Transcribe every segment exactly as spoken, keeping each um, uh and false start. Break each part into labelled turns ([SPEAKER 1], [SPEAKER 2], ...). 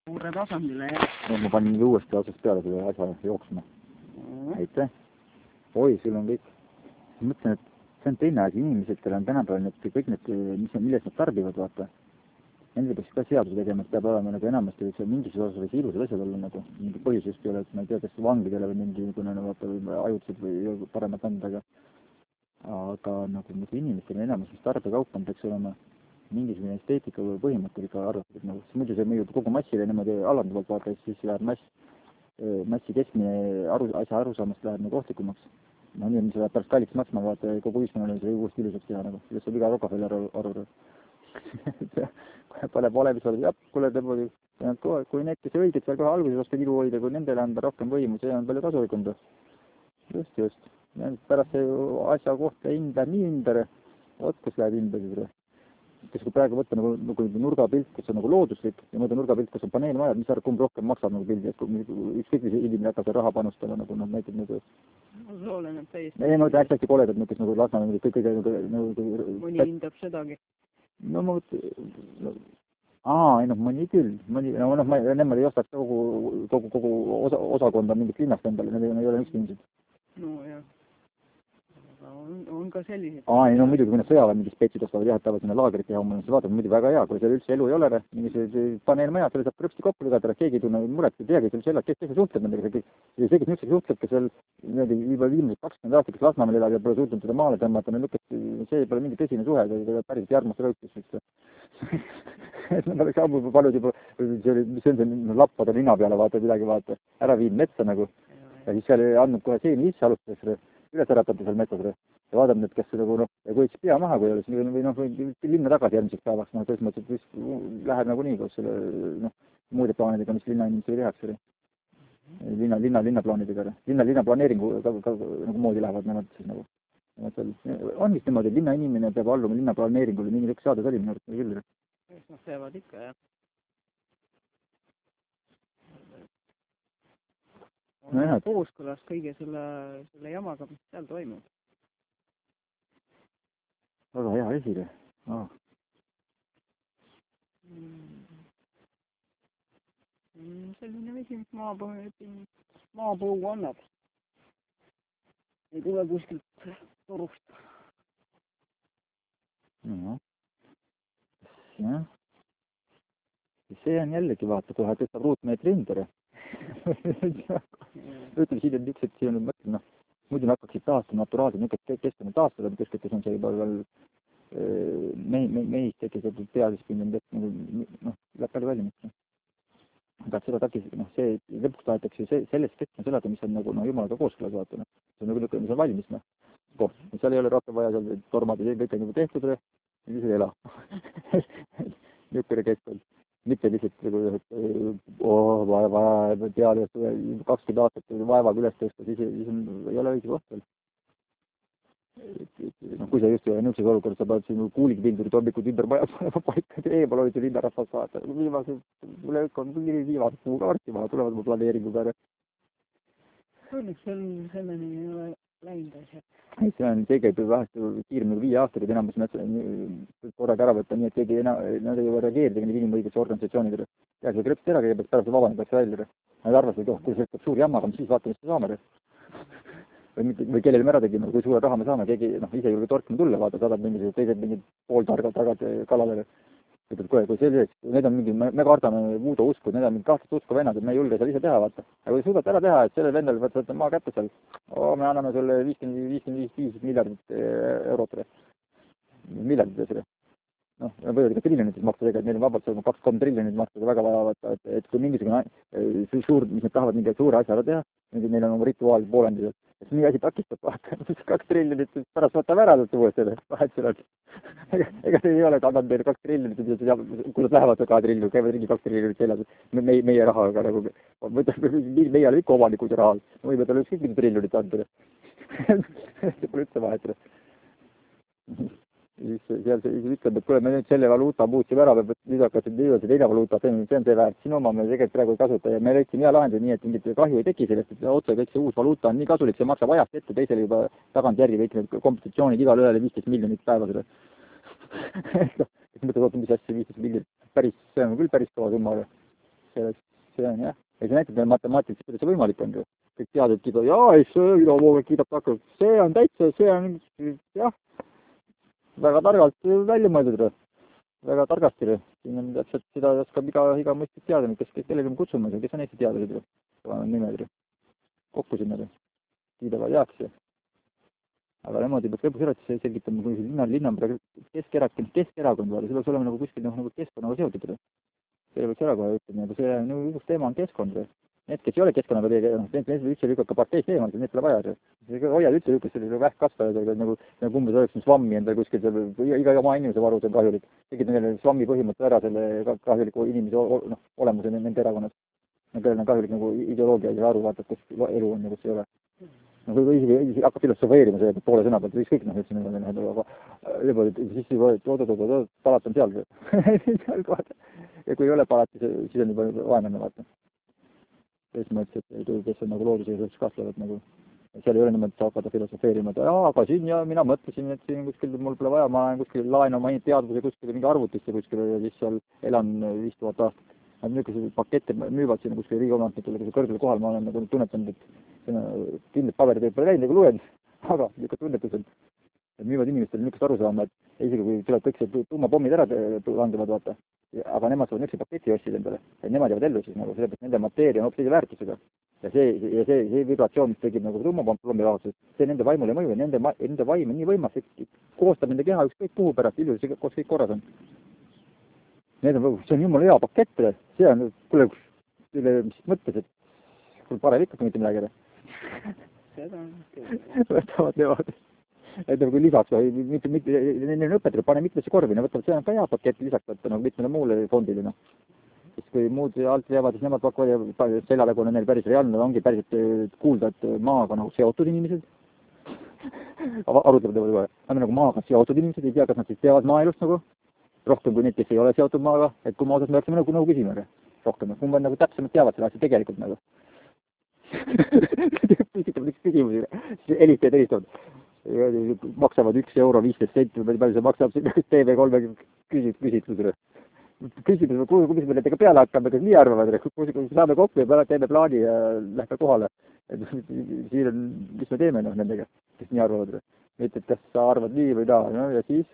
[SPEAKER 1] suure tasandile, jah.
[SPEAKER 2] No, ma panin uuesti asjast peale selle asja jooksma. Mm. Aitäh. Oi, sul on kõik. Ma mõtlen, et see on teine asi. Inimesed, kellel on tänapäeval need, kõik need, mis, milles nad tarbivad, vaata. Nendel peaks ka seaduse tegema, et peab olema nagu enamasti võiks mingis osas võiks ilusad asjad olla nagu mingi põhjus just ei ole, et ma ei tea, kas vangidele või mingi kuna vaata või ajutised või paremat anda, aga aga nagu muidu inimestel enamus, mis tarbekaup on, peaks olema mingisugune esteetika või põhimõttel ikka arvatud, nagu muidu see mõjub kogu massile niimoodi alanduvalt vaata, siis läheb mass, massi keskmine aru, asja arusaamast läheb nagu ohtlikumaks. No nii, mis läheb pärast kalliks maksma, vaata kogu ühiskonnale see uuesti ilusaks teha nagu, sellest saab iga Rockefeller aru. Pane valemis olla, jah, kuule, kui need, kes õiged seal kohe alguses oskad ilu hoida, kui nendele anda rohkem võimu, see on palju kasulikum. Just, just. Pärast see asja kohta hind läheb nii ümber, oot, kus läheb ümber. Kes kui praegu võtta nagu, nagu nurgapilt, kus on nagu looduslik ja mõõda nurgapilt, kus on paneelmajad, mis arv, kumb rohkem maksab nagu pildi, et ükskõik mis inimene jätab raha panustama nagu noh, näiteks nagu
[SPEAKER 1] see oleneb täiesti.
[SPEAKER 2] Ei, ma hästi hästi koledad, kes nagu Lasnamäe kõik kõige nagu
[SPEAKER 1] mõni hindab sedagi.
[SPEAKER 2] No ma võt... Aa, ei noh, mõni küll. Mõni, no noh, ma nemad ei ostaks kogu, kogu, kogu osa, osakonda mingit linnast endale, need ei ole ükski inimesed.
[SPEAKER 1] No jah. On, on ka sellised.
[SPEAKER 2] Aa, ei no muidugi, kui need sõjaväe mingid spetsid ostavad jah, et tavad sinna laagrit ja homme, see vaatab muidu väga hea, kui seal üldse elu ei ole, mingisugused paneelmajad, selle saab krõpsti kokku lügada, keegi ei tunne muret, ei teagi, seal selleks, kes see suhtleb nendega, ja see, kes nüüd suhtleb, kes seal juba viimased kakskümmend aastat, kes Lasnamäel elab ja pole suutnud seda maale tõmmata, no lükkas, see pole mingi tõsine suhe, see päris järgmast rõutis, et nad oleks ammu paljud juba, see oli, mis on see lappada nina peale, vaata midagi, vaata, ära viin metsa nagu, ja siis seal andnud kohe seeni isse alustas, üles äratada seal metsas ja vaadab nüüd, kes nagu noh, ja kui pea maha, kui oleks, või noh, linna tagasi järgmiseks päevaks, noh, selles mõttes, et vist läheb nagu nii, koos selle, noh, muude plaanidega, mis linna inimesele tehakse. Linna, linna, linnaplaanidega, linna, linna planeeringu ka, ka, nagu moodi lähevad nemad siis nagu. On vist niimoodi, et linna inimene peab alluma linna planeeringule, mingi üks saade oli minu arvates küll.
[SPEAKER 1] Nad peavad ikka, jah. On no, kooskõlas kõige selle, selle jamaga, mis seal toimub.
[SPEAKER 2] Väga hea esile. Oh.
[SPEAKER 1] Mm. Selline vesi, mis maapõu annab. Ei tule kuskilt torust.
[SPEAKER 2] No. Jah. See on jällegi vaata, kohe tõstab ruutmeetri ümber. Ütleme siin, et üks, et siin on mõtled, noh, muidu hakkaksid taastama naturaalselt, niisugust keskkonna taastada, kuskilt, kes on see juba veel mehi, mehist tekkinud teadispind, et noh, läheb palju välja mõtlema. Aga seda takis, noh, see lõpuks tahetakse ju selles keskkonnas elada, mis on nagu, noh, jumalaga kooskõlas vaata, noh. See on nagu niisugune, mis on valmis, noh. Koht, seal ei ole rohkem vaja, seal tormad ja kõik on juba tehtud, ja siis ei ela. Niisugune keskkond. Mitte lihtsalt oh, vaeva, teada, kakskümmend aastat vaevaga üles tõsta, siis, siis on, ei ole õige koht veel. No, kui sa just ei ole nõuses olukorras, sa pead siin kuulikpindurid hommikud ümber maja paika, et eemal olid ju linnarahvas vaata. Viimase, mulle on viimase puuga varsti maha, tulevad mu planeeringu peale.
[SPEAKER 1] Õnneks selleni ei ole läinud asja.
[SPEAKER 2] Ei, see on, see käib vähest kiirem nagu viie aastaga, et enamus metsa korraga ära võtta, nii et keegi enam, nad ei juba reageerida nii inimõiguse organisatsioonidele. Ja see krõpst ära kõigepealt pärast vabandatakse välja. Nad arvasid, oh, kui see võtab suur jamma, siis vaatame, mis me saame. Või, või kellele me ära tegime, kui suure raha me saame, keegi noh, ise julge torkima tulla, vaata, saadab mingisugused teised mingid pooltargad tagad kaladele. Ütled, kui, kui selliseks, need on mingi, me, me kardame muuda usku, need on mingi kahtlast usku vennad, et me ei julge seal ise teha, vaata. Aga kui suudate ära teha, et sellel vendal võtta maa kätte seal, oo, me anname sulle viiskümmend viis miljardit eurot. Miljardit selle. Noh, me võivad ka triljonites maksta tegelikult, neil on vabalt seal kaks kolm triljonit maksta, väga vaja vaata, et, et kui mingisugune suur, mis nad tahavad mingi suure asja ära teha, neil on oma rituaal poolendised, et nii asi takistab, vaata, kaks triljonit, pärast võtame ära tõttu uuesti, vahet seal on. Ega, ega see ei ole, annab meile kaks triljonit, kui nad lähevad kahe triljonit, käivad ringi kaks triljonit seljas, me, meie rahaga nagu, meie oleme ikka omanikud ja rahal, võime talle ükskõik mingi triljonit anda. See pole üldse vahet. Siis seal see ütleb, et kuule, me nüüd selle valuuta muutsime ära, nüüd hakkasid nüüd see teine valuuta, see on see väärt, siin oma me tegelikult praegu ei kasuta ja me leidsime hea lahendus nii, et mingit kahju ei teki sellest, et otse kõik see uus valuuta on nii kasulik, see maksab ajast ette, teisele juba tagantjärgi kõik need kompensatsioonid igale ühele viisteist miljonit päevasele. Kes mõtled, oota, mis asja viisteist miljonit, päris, see on küll päris kõva summa. keeles, see on jah. Ja see näitab meile matemaatiliselt, kuidas see võimalik on ju. Kõik teadjad kiidavad, jaa, ei see idavooga kiidab takka, see on täitsa, see on jah, väga targalt välja mõeldud. Väga targasti. Siin on täpselt seda oskab iga, iga mõistlik teada, kes, kes kellegi me kutsume, kes on Eesti teadlased. Nimed kokku sinna kiidavad jaaks. Aga niimoodi peaks lõpuks ära selgitama, kui linna, linna Keskerakond, Keskerakond vaada, see peaks olema nagu kuskil nagu keskkonnaga seotud. See peaks ära kohe ütlema, aga see nagu üks teema on keskkond. Need, kes ei ole keskkonnaga teega, need üldse lükaka parteist eemalt, need pole vaja. Hoiad üldse lükkas selline vähk kasvajad, nagu, nagu umbes oleks svammi endal kuskil seal, iga oma inimese varus on kahjulik. Tegid neile svammi põhimõtte ära selle kahjuliku inimese no, olemuse nende erakonnas. Kellel on kahjulik nagu ideoloogia ja aru vaatad, kus elu on ja kus ei ole. No kui isegi hakkab filosofeerima see poole sõna pealt, võiks kõik noh, ütlesin, aga lõpuks siis oot-oot-oot, palat on seal. seal kohad. Ja kui ei ole palati, siis on juba vaenlane vaata. Kes mõttes, et kes on nagu looduse ja kahtlevad nagu. Seal ei ole niimoodi, et hakata filosofeerima, et jaa, aga siin ja mina mõtlesin, et siin kuskil mul pole vaja, ma olen kuskil laen oma teadvuse kuskil mingi arvutisse kuskil ja siis seal elan viis tuhat aastat. Nad niisuguse pakette müüvad sinna kuskil riigiomanditele, kui see kõrgel kohal ma olen nagu tunnetanud, et kindlad paberid pole läinud nagu luen, aga niisugune tunnetus on, et müüvad inimestele niisugust aru saama, et isegi kui tuleb kõik see tuumapommid ära langevad, vaata, aga nemad saavad niisuguse paketi ostida endale, et nemad jäävad ellu siis nagu, sellepärast nende mateeria on hoopis teise väärtusega. Ja see, ja see, see vibratsioon, mis tegib nagu tuumapommi rahastuses, see nende vaimule mõju ja nende, nende vaim on nii võimas, et koostab nende keha ükskõik kuhu pärast, ilus, koos kõik korras on. Need on, see on jumala hea pakett, see on, kuule, mis mõttes, et kuule parem ikkagi mitte midagi.
[SPEAKER 1] Seda on.
[SPEAKER 2] Võtavad nevad. Et nagu lisaks, mitte, mitte, nende õpetajad pane mitmesse korvi, võtavad, see on ka hea pakett lisaks võtta, nagu mitmele muule fondile, noh. Siis kui muud alt jäävad, siis nemad pakuvad ja seljale, kui on neil päris reaalne, ongi päriselt kuulda, et maaga nagu seotud inimesed. Arutlevad juba, nad on nagu maaga seotud inimesed, ei tea, kas nad siis teavad maailust nagu. Rohkem kui need, kes ei ole seotud maaga, et kui ma osas me peaksime nagu, nagu küsima, rohkem, kumba nagu täpsemalt teavad selle asja tegelikult nagu. Püstitavad üks küsimusi, siis helistajad helistavad. Maksavad üks euro viisteist senti, või palju see maksab, T V kolme küsitlusele. Küsimus, kuidas me nendega peale hakkame, kas nii arvavad, kui saame kokku ja teeme plaani ja lähme kohale. Siin on, mis me teeme noh, nendega, kes nii arvavad. Mitte, et kas sa arvad nii või naa, no ja siis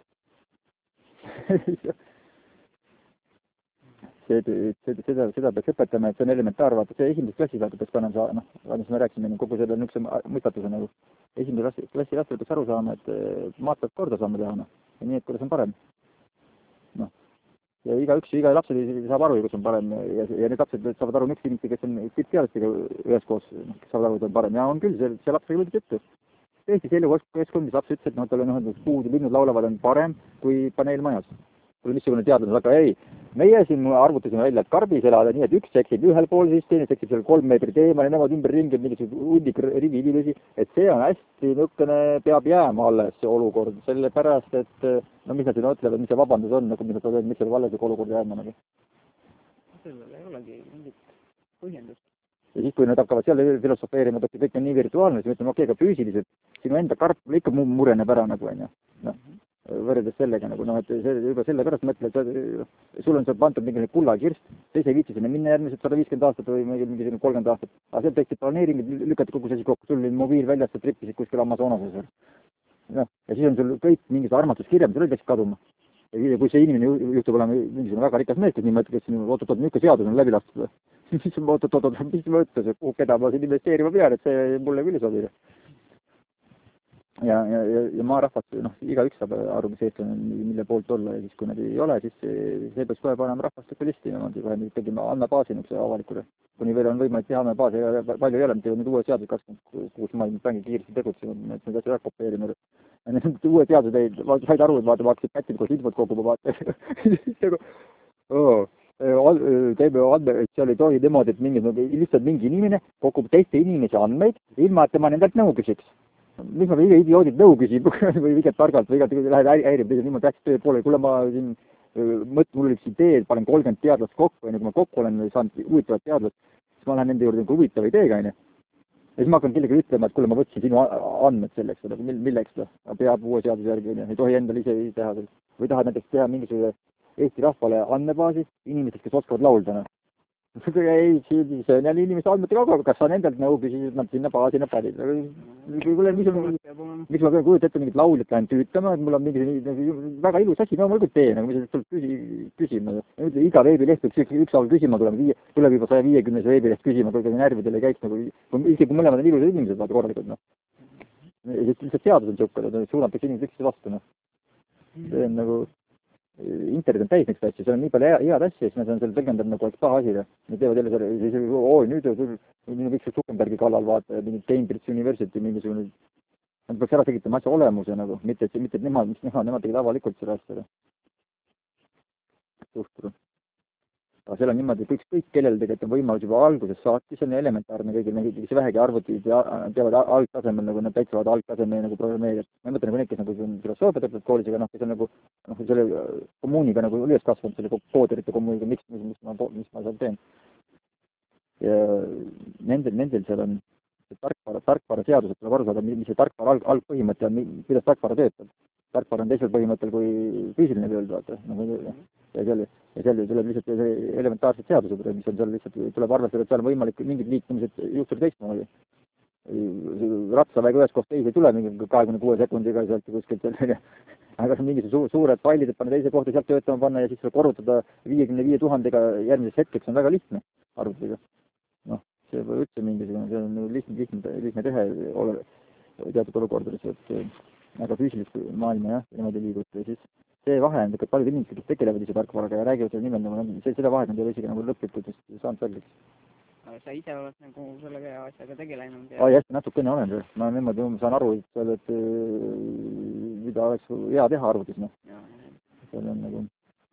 [SPEAKER 2] see, see, seda, seda peaks õpetama, et see on elementaar, vaata, see esimesest klassi vaata peaks panema saa, noh, mis me rääksime, kogu selle niisuguse mõistatuse nagu. Esimese klassi, klassi lastel peaks aru saama, et maad peaks korda saama teha, noh, ja nii, et kuidas on parem. Noh, ja iga üks, iga lapsed saab aru, kus on parem, ja, ja need lapsed saavad aru üks inimesi, kes on tippteadlastega üheskoos, kes saavad aru, et on parem, ja on küll, see, see laps ei võinud juttu. Eestis elu keskkond, mis laps ütles, et noh, tal on puud ja linnud laulavad on parem kui paneel majas. Kuule, missugune teadlane, aga ei, meie siin arvutasime välja, et karbis elada nii, et üks seksib ühel pool, siis teine seksib seal kolm meetrit eemale, nemad ümber ringi, mingisugune hundik rivi inimesi, et see on hästi niisugune, peab jääma alles see olukord, sellepärast, et no mis nad siin ütlevad, mis see vabandus on, nagu mis nad ütlevad, miks see alles olukord jääma nagu.
[SPEAKER 1] Sellel ei olegi mingit põhjendust.
[SPEAKER 2] Ja siis, kui nad hakkavad seal filosofeerima, et kõik on nii virtuaalne, siis me ütleme, okei, aga füüsiliselt, sinu enda karp ikka mureneb ära nagu, on ju. Noh, võrreldes sellega nagu, noh, et see, juba selle pärast mõtle, et sul on seal pandud mingi kullakirst, te ei viitsi sinna minna järgmised sada viiskümmend aastat või mingi kolmkümmend aastat. Aga seal tekib planeeringid, lükati kogu see asi kokku, sul oli mobiil väljas, sa trippisid kuskil Amazonases. Noh, ja siis on sul kõik mingid armastuskirjad, sul peaks kaduma. Ja kui see inimene juhtub olema mingisugune väga rikas mees, kes nii mõtleb, et oot-oot, niisugune seadus on läbi lastud. Mis oot-oot, mis mõttes, keda ma siin investeerima pean, et see mulle küll sobib. Ja, ja, ja, ja maarahvas, noh, igaüks saab aru, mis eestlane, mille poolt olla, ja siis kui nad ei ole, siis see, see peaks kohe panema rahvastikku listi, niimoodi kohe tegime andmebaasi niisuguse avalikule. Kuni veel on võimalik teha andmebaasi, palju ei ole, nüüd nüüd uue seadus kakskümmend kuus mail mängi kiiresti tegutsema, et me peaks ära kopeerima. Ja need uue seadused ei, said aru, et vaata, ma hakkasin pätid, kus infot koguma, vaata. Teeme andme, et seal ei tohi niimoodi, et mingi, lihtsalt mingi inimene kogub teiste inimese andmeid, ilma, et tema nendelt nõu küsiks. Mis ma iga idioodid nõu küsib või igat targalt või igat lähed häirib, teised niimoodi rääkis töö poole, kuule ma siin mõt, mul oli üks idee, et panen kolmkümmend teadlast kokku, ja kui ma kokku olen saanud huvitavat teadlast, siis ma lähen nende juurde nagu huvitava ideega, on ju. Ja siis ma hakkan kellegi ütlema, et kuule, ma võtsin sinu andmed selleks, milleks ta peab uue seaduse järgi, ei tohi endale ise teha. Või tahad näiteks teha mingisuguse Eesti rahvale andmebaasi inimestest, kes oskavad laulda. ei, see on jälle inimeste andmete kogu, kas sa nendelt nõu küsisid, nad sinna baasina pärid. Kuule, mis on, miks ma pean kujuta ette mingit lauljat lähen tüütama, et mul on mingi väga ilus asi, no ma küll teen, aga mis tuleb küsi, küsima. Iga veebileht üks, üks, üks aal küsima tulema, tuleb juba saja viiekümnes veebileht küsima, kui närvidele ei käiks, nagu, isegi kui mõlemad on ilusad inimesed, vaata korralikult, noh. Lihtsalt seadus on niisugune, suunatakse inimesed üksteise vastu, noh. See on nagu... internet on täis niisugust asju, seal on nii palju hea, head asju, siis nad on selle tõlgendanud nagu oleks paha asi. Nad teevad jälle selle, siis oi, nüüd on võiks Zuckerbergi kallal vaata, mingi Cambridge University mingisugune, nad peaks ära tegitama asja olemuse nagu, mitte, et, mitte et nemad, mis nemad, nemad tegid avalikult selle asjale. Suhtuda. Aga seal on niimoodi, et ükskõik kellel tegelikult on võimalus juba alguses saati, see on elementaarne kõigil, kes vähegi arvutid ja teavad algtasemel, nagu nad täitsevad algtasemel nagu programmeerijad. Ma ei mõtle nagu need, kes nagu filosoofia töötavad koolis, aga noh, kes on nagu noh, selle kommuuniga nagu üles kasvanud, selle kooderite kommuuniga, miks, mis, mis, ma, mis ma seal teen. Ja nendel, nendel seal on tarkvara, tarkvara seadused tuleb aru saada, mis see tarkvara alg, algpõhimõte on, kuidas tarkvara töötab. Tarkvara on teisel põhimõttel kui füüsiline tööld, vaata. Ja seal, ja seal tuleb lihtsalt elementaarsed seadused, mis on seal lihtsalt, tuleb arvestada, et seal on võimalik mingid liikumised juhtuda teistmoodi. Ratsaväega ühes kohta teise ei tule mingi kahekümne kuue sekundiga sealt kuskilt seal. Aga mingi su suured failid, et panna teise kohta sealt töötama panna ja siis korrutada viiekümne viie tuhandega järgmiseks hetkeks on väga lihtne arvutiga. Noh, see pole üldse mingisugune, see on lihtne, lihtne, lihtne tehe ole, teatud olukordades, et aga füüsilist maailma jah, niimoodi liiguti ja siis see vahe on, et paljud inimesed, kes tegelevad ise tarkvaraga ja räägivad selle nimel, nagu see, seda vahet nad ei ole isegi nagu lõplikult saanud selgeks.
[SPEAKER 1] Aga sa ise oled nagu sellega asjaga tegelenud ja...
[SPEAKER 2] Ai, hästi natukene olen, ma niimoodi saan aru, et seal, et mida oleks hea teha arvutis, noh. Seal on nagu...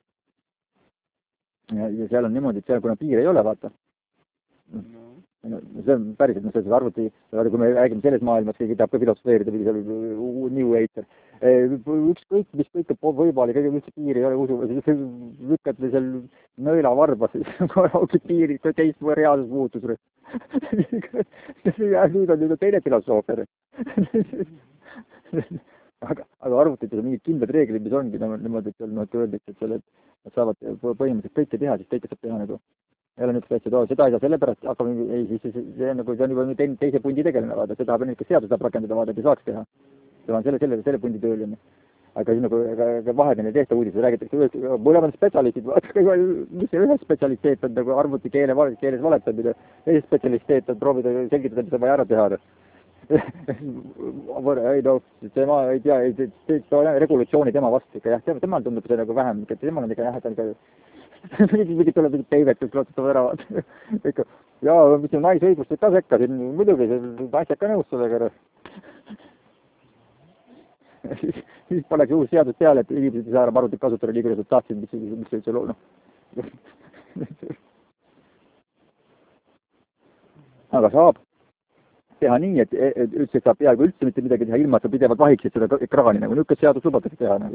[SPEAKER 2] Ja, ja seal on niimoodi, et seal, kuna piir ei ole, vaata. No. See on päriselt, no see arvuti, kui me räägime selles maailmas, keegi tahab ka filosofeerida, või seal New Ager. Ükskõik, mis kõike võibali, kõige üldse piiri ei ole usu, lükkad seal nõela varbas, siis piiri, teist või reaalsus muutus. Nüüd on nüüd teine filosoofia. Aga, aga arvutites on mingid kindlad reeglid, mis ongi niimoodi, et öeldakse, et seal, et nad saavad põhimõtteliselt kõike teha, siis kõike saab teha nagu. Ei ole niisugust asja, seda ei saa sellepärast, aga ei, siis see, see, on nagu, see on juba teine, teise pundi tegelane, vaada, see tahab ennast, kas seadus tahab rakendada, vaada, et ei saaks teha. See on selle, selle, selle pundi tööl. Aga siis nagu, aga vahepeal ei tehta uudised, räägitakse, mõlemad spetsialistid, vaata, mis see ühes spetsialiteet on, nagu arvuti keele, keeles valetamine, teise spetsialiteet on proovida selgitada, mis on vaja ära teha. ei no, tema ei tea, ei, see on regulatsiooni tema vastu ikka, jah, temal tundub see nagu vähem, temal on ikka jah, et on ikka mingid tuleb mingid teivet, kes lootustavad ära vaata. Ikka, jaa, mis on naisõigused ka sekka, siin muidugi naised ka nõus sellega. siis, siis poleks uus seadus peale, et inimesed ei saa ära arvutit kasutada nii, kuidas nad tahtsid, mis, mis, mis üldse loo, noh. Aga saab teha nii, et, et üldse saab peaaegu üldse mitte midagi teha, ilma, et sa pidevalt vahiksid seda ekraani, nagu niisugust seadus lubatakse teha, nagu.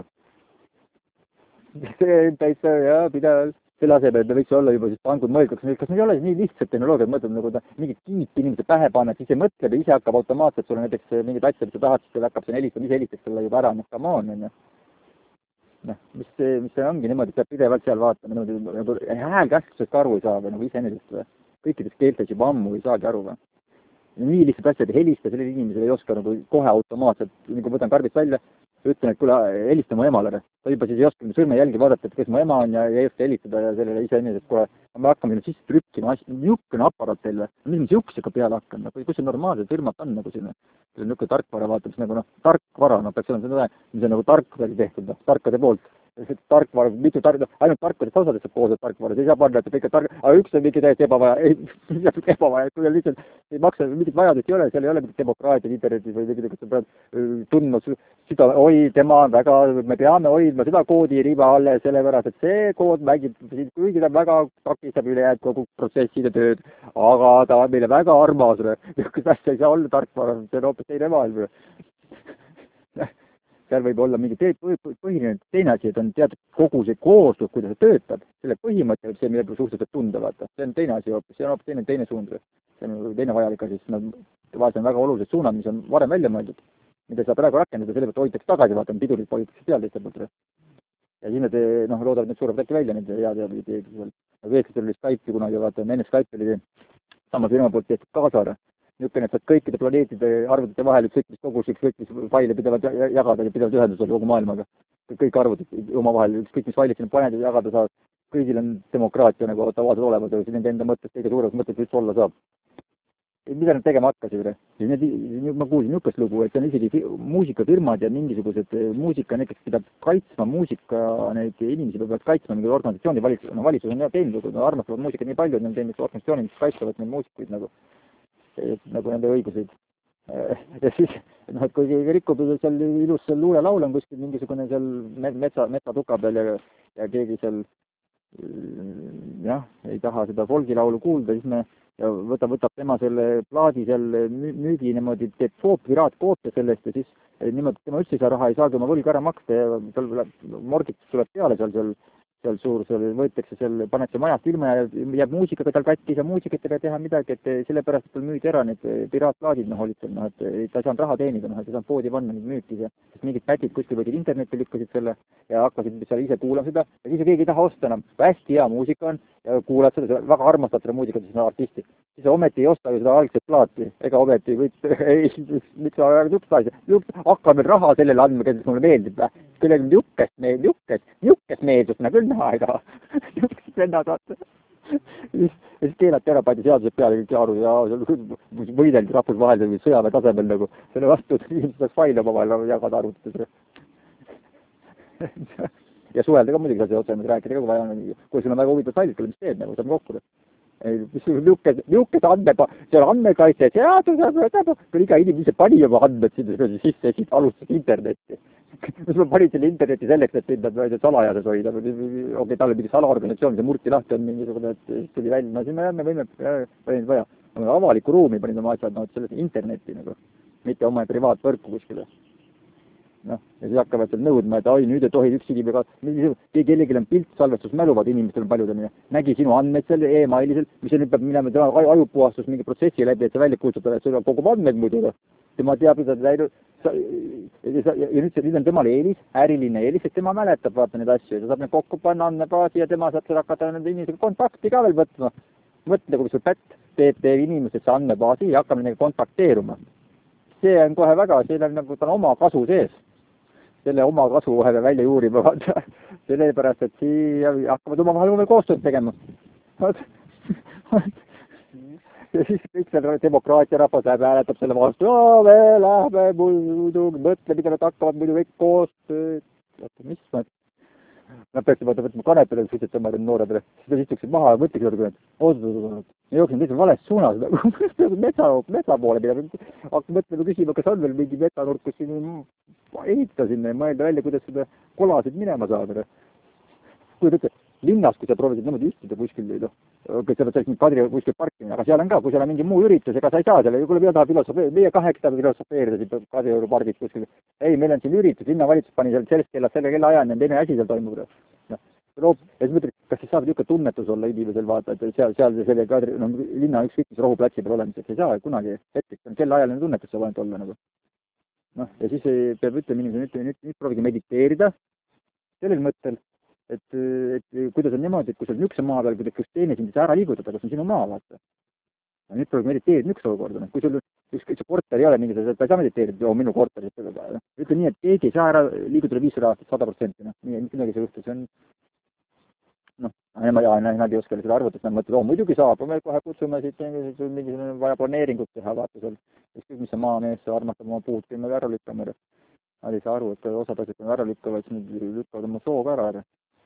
[SPEAKER 2] See on täitsa, jah, pidevalt selle asemel, et me võiks olla juba siis pangud mõelda, kas, kas meil ei ole nii lihtsalt tehnoloogiat, mõtleb nagu ta mingit kiipi inimese pähe panna, et siis see mõtleb ja ise hakkab automaatselt sulle näiteks mingid asjad, mis sa tahad, siis hakkab see helistama, ise helistaks sulle juba ära, noh, come on, on ju. Noh, mis see, mis see ongi niimoodi, et peab pidevalt seal vaatama, niimoodi, nagu häälkäsklusest ka aru ei saa või nagu iseenesest või. Kõikides keeltes juba ammu ei saagi aru või. Nii lihtsalt asjad helista, sellele inimesele ei oska nagu kohe automaatselt, nagu võtan karbist välja, ütlen, et kuule, helista mu emale. Ta juba siis ei oska sõrme jälgi vaadata, et kes mu ema on ja ei oska helistada ja sellele ise inimesed, et kuule, me hakkame sinna sisse trükkima, niisugune aparaat teile. Mis me siuksega peale hakkame? Kus see normaalsed firmad on nagu sinna? See on niisugune tarkvara vaata, mis nagu noh, tarkvara, no peaks olema seda, mis on nagu tarkvara tehtud, tarkade poolt. Tarkvara, mitu tark, ainult tarkadest osadest saab koosed tarkvara, see ei saa panna, et kõik tark, aga üks on mingi täiesti ebavaja, ei, ebavaja, kui lihtsalt ei maksa, mingit vajadust ei ole, seal ei ole mingit demokraatiat internetis või mingit, kus sa pead tundma seda, oi, tema on väga, me peame hoidma seda koodiriba alles, sellepärast, et see kood mängib, kuigi ta väga takistab ülejäänud kogu protsesside tööd, aga ta on meile väga armas, niisugust asja ei saa olla tarkvara, see on hoopis teine maailm. Seal võib olla mingi põhiline teine asi, et on teatud kogu see koostus, kuidas see töötab. Selle põhimõte on see, mille suhteliselt tunda vaata. See on teine asi hoopis, see on hoopis teine, teine suund. See on teine vajalik asi, sest nad vahest on väga olulised suunad, mis on varem välja mõeldud, mida saab praegu rakendada, selle pealt hoitakse tagasi, vaata, pidurid poliitikas peal lihtsalt. ja siis nad noh, loodavad, et need surevad äkki välja, need head ja seal. Aga eestlastel oli Skype'i kunagi, vaata, enne Skype oli sama firma poolt tehtud Kaasar. Niisugune, et saad kõikide planeetide arvutite vahel ükskõik mis kogus, ükskõik mis faile pidevalt jagada ja pidevalt ühendusel kogu maailmaga. Kõik arvutid omavahel, ükskõik mis failid sinna paned ja jagada saad. Kõigil on demokraatia nagu tavaliselt olemas, ja nende enda mõttes kõige suuremas mõttes üldse olla saab. Mida nad tegema hakkasid? Ma kuulsin niisugust lugu, et on isegi muusikafirmad ja mingisugused muusika, näiteks pidab kaitsma muusika, neid inimesi peavad kaitsma mingi organisatsiooni, valitsus, no valitsus on jah teinud, nad armastavad muusikat nii palju, et nad teinud organisatsiooni, mis kaitsevad neid muusikuid nagu, nagu nende õiguseid. Ja siis, noh, et kui rikub seal ilus seal luulelaul on kuskil mingisugune seal metsa, metsatuka peal ja, ja keegi seal jah, ei taha seda folgilaulu kuulda, siis me ja võtab, võtab tema selle plaadi seal müügi niimoodi, teeb koop, piraatkoopia sellest ja siis niimoodi, tema üldse ei saa raha, ei saagi oma võlga ära maksta ja tal morgitus tuleb peale seal, seal, seal suur, seal võetakse seal, pannakse majast ilma ja jääb muusikaga tal katki, ei saa muusikat ega teha midagi, et sellepärast, et tal müüdi ära need piraatplaadid, noh, olid seal, noh, et ta ei saanud raha teenida, noh, et ei saanud poodi panna, need müüki ja sest mingid pätid kuskil võidid internetti lükkasid selle ja hakkasid seal ise kuulama seda ja siis keegi ei taha osta enam, hästi hea muusika on ja kuulad seda, väga armastad seda muusikat, siis on artisti. Siis ometi ei osta ju seda algset plaati, ega ometi võid, ei, miks sa niisugust asja, hakkab veel raha sellele andma, kes mulle meeldib, kellel on niukest meeldib, niukest, niukest meeldust, nagu küll näha ei taha, niukest vennad vaata. Ja siis keelati ära, pandi seadused peale kõik aru ja võideldi rahvusvahelisel või sõjaväe tasemel nagu, selle vastu, et inimesed saaks faile omavahel jagada arvutites. Ja suhelda ka muidugi saab otsemalt rääkida ka, kui vaja on, kui sul on väga huvitav failid, kelle mis teeb, nagu saab kokku. Mis niukest andmeba, see on andmekaitse, seadus, kui iga inimene pani oma andmed sinna sisse, siis alustas internetti. Mis ma panin selle interneti selleks, et sind salajases hoida, okei, talle mingi salaorganisatsioon, see murti lahti on mingisugune, et siis tuli välja, no siis me jääme, võime, võime vaja. Avaliku ruumi panin oma asjad, no selles internetti nagu, mitte oma privaatvõrku kuskile. Noh, ja siis hakkavad seal nõudma, et ai, nüüd ei tohi üks inimene, kellelgi on pilt salvestusmäluvad inimestel on paljud, nägi sinu andmeid seal e-mailisel, mis nüüd peab minema ajupuhastus mingi protsessi läbi, et see välja kuulsutada, et sul on kogu andmeid muidu. Tema teab, et läinud, ja nüüd see on temal eelis, äriline eelis, et tema mäletab vaata neid asju, ta saab need kokku panna andmebaasi ja tema saab seal hakata nende inimesega kontakti ka veel võtma. Mõtle, kui sul pätt teeb, teeb inimesesse andmebaasi ja hakkab nendega kontakteeruma. See on kohe väga, see on nagu ta on oma kasu sees. Selle oma kasu kohe välja juurima, vaata. Sellepärast, et siia hakkavad oma vahel uue koostööd tegema. Ja siis kõik selle demokraatia rahvas läheb hääletab selle vastu. Ja, me lähme muidu, mõtle, mida nad hakkavad muidu kõik koostööd. Vaata, mis ma... Nad peaksid vaata võtma kanepidele, siis et tõmmad nooredele. Siis nad istuksid maha ja mõtlesid juurde, et oot-oot-oot. Ja jooksin teisel vales suunas. Metsa, metsa poole mida. Hakkab mõtlema küsima, kas on veel mingi metsanurk, kus siin ehitada sinna ja mõelda välja, kuidas seda kolasid minema saada. Kui ütled, linnas, kui sa proovisid niimoodi istuda kuskil, noh, kui sa pead Kadri kuskil parkima, aga seal on ka, kui seal on mingi muu üritus, ega sa ei saa selle, kuule, mida taha filosofeerida, meie kaheksa filosofeerida siin Kadrioru pargis kuskil. Ei, meil on siin üritus, linnavalitsus pani seal sellest kellast selle kella ajan ja teine asi seal toimub. No, ja siis mõtled, kas siis saab niisugune tunnetus olla inimesel vaata, et seal, seal selle Kadri, no, linna ükskõik mis rohuplatsi peal olemiseks ei saa kunagi hetkeks, kella ajaline tunnetus saab ainult olla nagu. Noh, ja siis peab ütlema inimesele, nüüd, nüüd, nüüd proovige mediteerida sellel mõttel, et, et kuidas on niimoodi, et kui sa oled niisuguse maa peal, kuidas teine sind ära liigutada, kas on sinu maa, vaata. Ja nüüd proovige mediteerida niisuguse olukorda. Kui sul ükskõik see korter ei ole mingi, ta ei saa mediteerida, joo, minu korter. Ütle nii, et keegi ei saa ära liigutada viissada aastat, sada protsenti. Nii, midagi see juhtus. See on, noh, ja nad ei oska seda arvutada, nad mõtlevad, oo, muidugi saab, me kohe kutsume siit mingi vaja planeeringut teha, vaata seal. Ükskõik, mis see maamees armastab oma puud, kui me ära lükkame. Nad ei saa aru, et osad asjad, kui me ära lükkavad, siis nüüd lükkavad oma soo ka ära.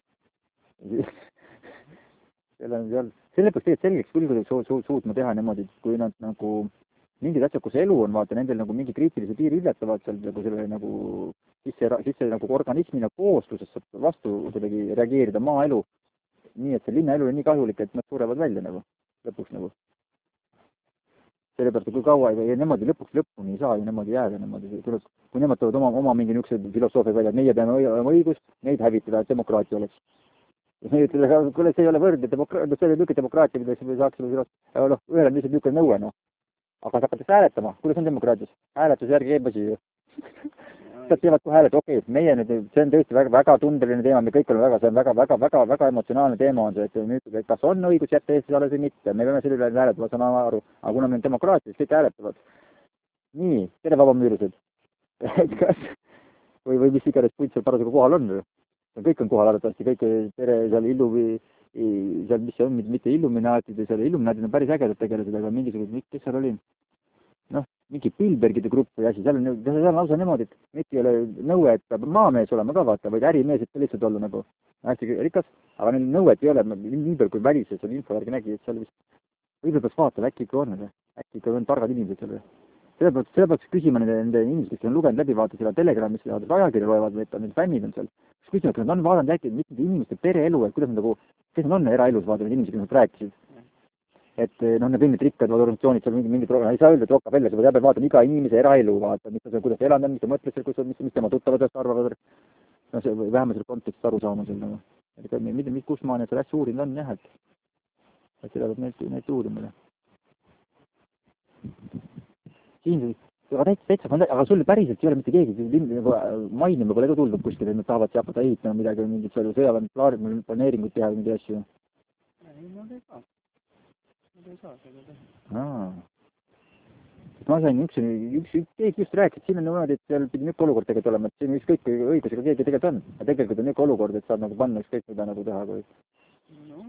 [SPEAKER 2] Selle peaks tegelikult selgeks küll, kui su, su, suutma teha niimoodi, kui nad nagu mingid asjad, kus elu on, vaata, nendel nagu mingi kriitilise piiri ületavad seal nagu selle nagu sisse, sisse nagu organismina koosluses saab vastu kuidagi reageerida maaelu. Nii, et see linnaelu on nii kahjulik, et nad surevad välja nagu lõpuks nagu. Sellepärast, kui kaua ei niimoodi lõpuks lõpuni ei saa ju niimoodi jääda niimoodi. Kui nemad tulevad oma, oma mingi niisuguse filosoofia välja, et meie peame oma õigust, neid hävitada, et demokraatia oleks. Ja ütleda, kuule, see ei ole võrdne demokraatia, see ei ole niisugune demokraatia, mida me saaksime filosoofia. No, ühel on lihtsalt niisugune nõue, noh. Aga sa hakatakse hääletama, kuidas on demokraatias? Hääletuse järgi käib asi ju. nad teevad kohe hääled, okei okay,, meie nüüd, see on tõesti väga, väga tundeline teema, me kõik oleme väga, see on väga, väga, väga, väga emotsionaalne teema on see, et nüüd, kas on õigus jätta Eestis alles või mitte, me peame selle üle hääletama, saan aru, aga kuna meil on demokraatia, siis kõik hääletavad. nii, tere vabamüürised. kas, või, või mis iganes puit seal parasjagu kohal on, kõik on kohal arvatavasti, kõik tere seal illu või seal, mis see on, mitte illuminaatid, seal illuminaatid on päris ägedad tegelased, aga mingisugused, kes seal oli? noh, mingi Bilbergide grupp või asi, seal on, seal on lausa niimoodi, et mitte ei ole nõue, et peab maamees olema ka vaata, vaid ärimees, et ta lihtsalt olla nagu hästi rikas, aga neil nõuet ei ole, nii palju kui välises seal info järgi nägi, et seal vist, võib-olla peaks vaatama, äkki ikka on, äkki ikka on targad inimesed seal. Selle peaks, selle peaks küsima nende, nende inimesed, kes on lugenud läbi, vaata seda Telegramis, ajakirja loevad, või need fännid on seal. Küsima, kas nad on vaadanud äkki mitte inimeste pereelu, et kuidas nad nagu, kes nad on eraelus, vaata need inimesed, kes nad rääkisid. et noh, need mingid rikkad organisatsioonid seal mingi, mingid, ei saa öelda, et Rockefeller, sa pead vaatama iga inimese eraelu, vaata, mis ta, kuidas ta elanud on, mis ta mõtles, kus, mis, mis tema tuttavad sellest arvavad, no see, või vähemalt selle kontekstist aru saama seal nagu. et mitte, mitte kus maani selle asja uurinud on, jah, et et seda peab neid, neid uurima. siin, aga täitsa, täitsa, aga sul päriselt ei ole mitte keegi mainima pole ka tulnud kuskil, et nad tahavad hakata ehitama midagi, mingit sõjaväe planeeringut teha, mingi asju.
[SPEAKER 1] ei, nad ei saa. Nad ei saa seda teha.
[SPEAKER 2] Aa. Ma sain üks, üks, üks, keegi just rääkis, siin on niimoodi, et seal pidi niisugune olukord tegelikult olema, et siin ükskõik õigusega keegi tegelikult on. Ja tegelikult on niisugune olukord, et saab nagu panna ükskõik mida nagu teha. Kui...
[SPEAKER 1] No.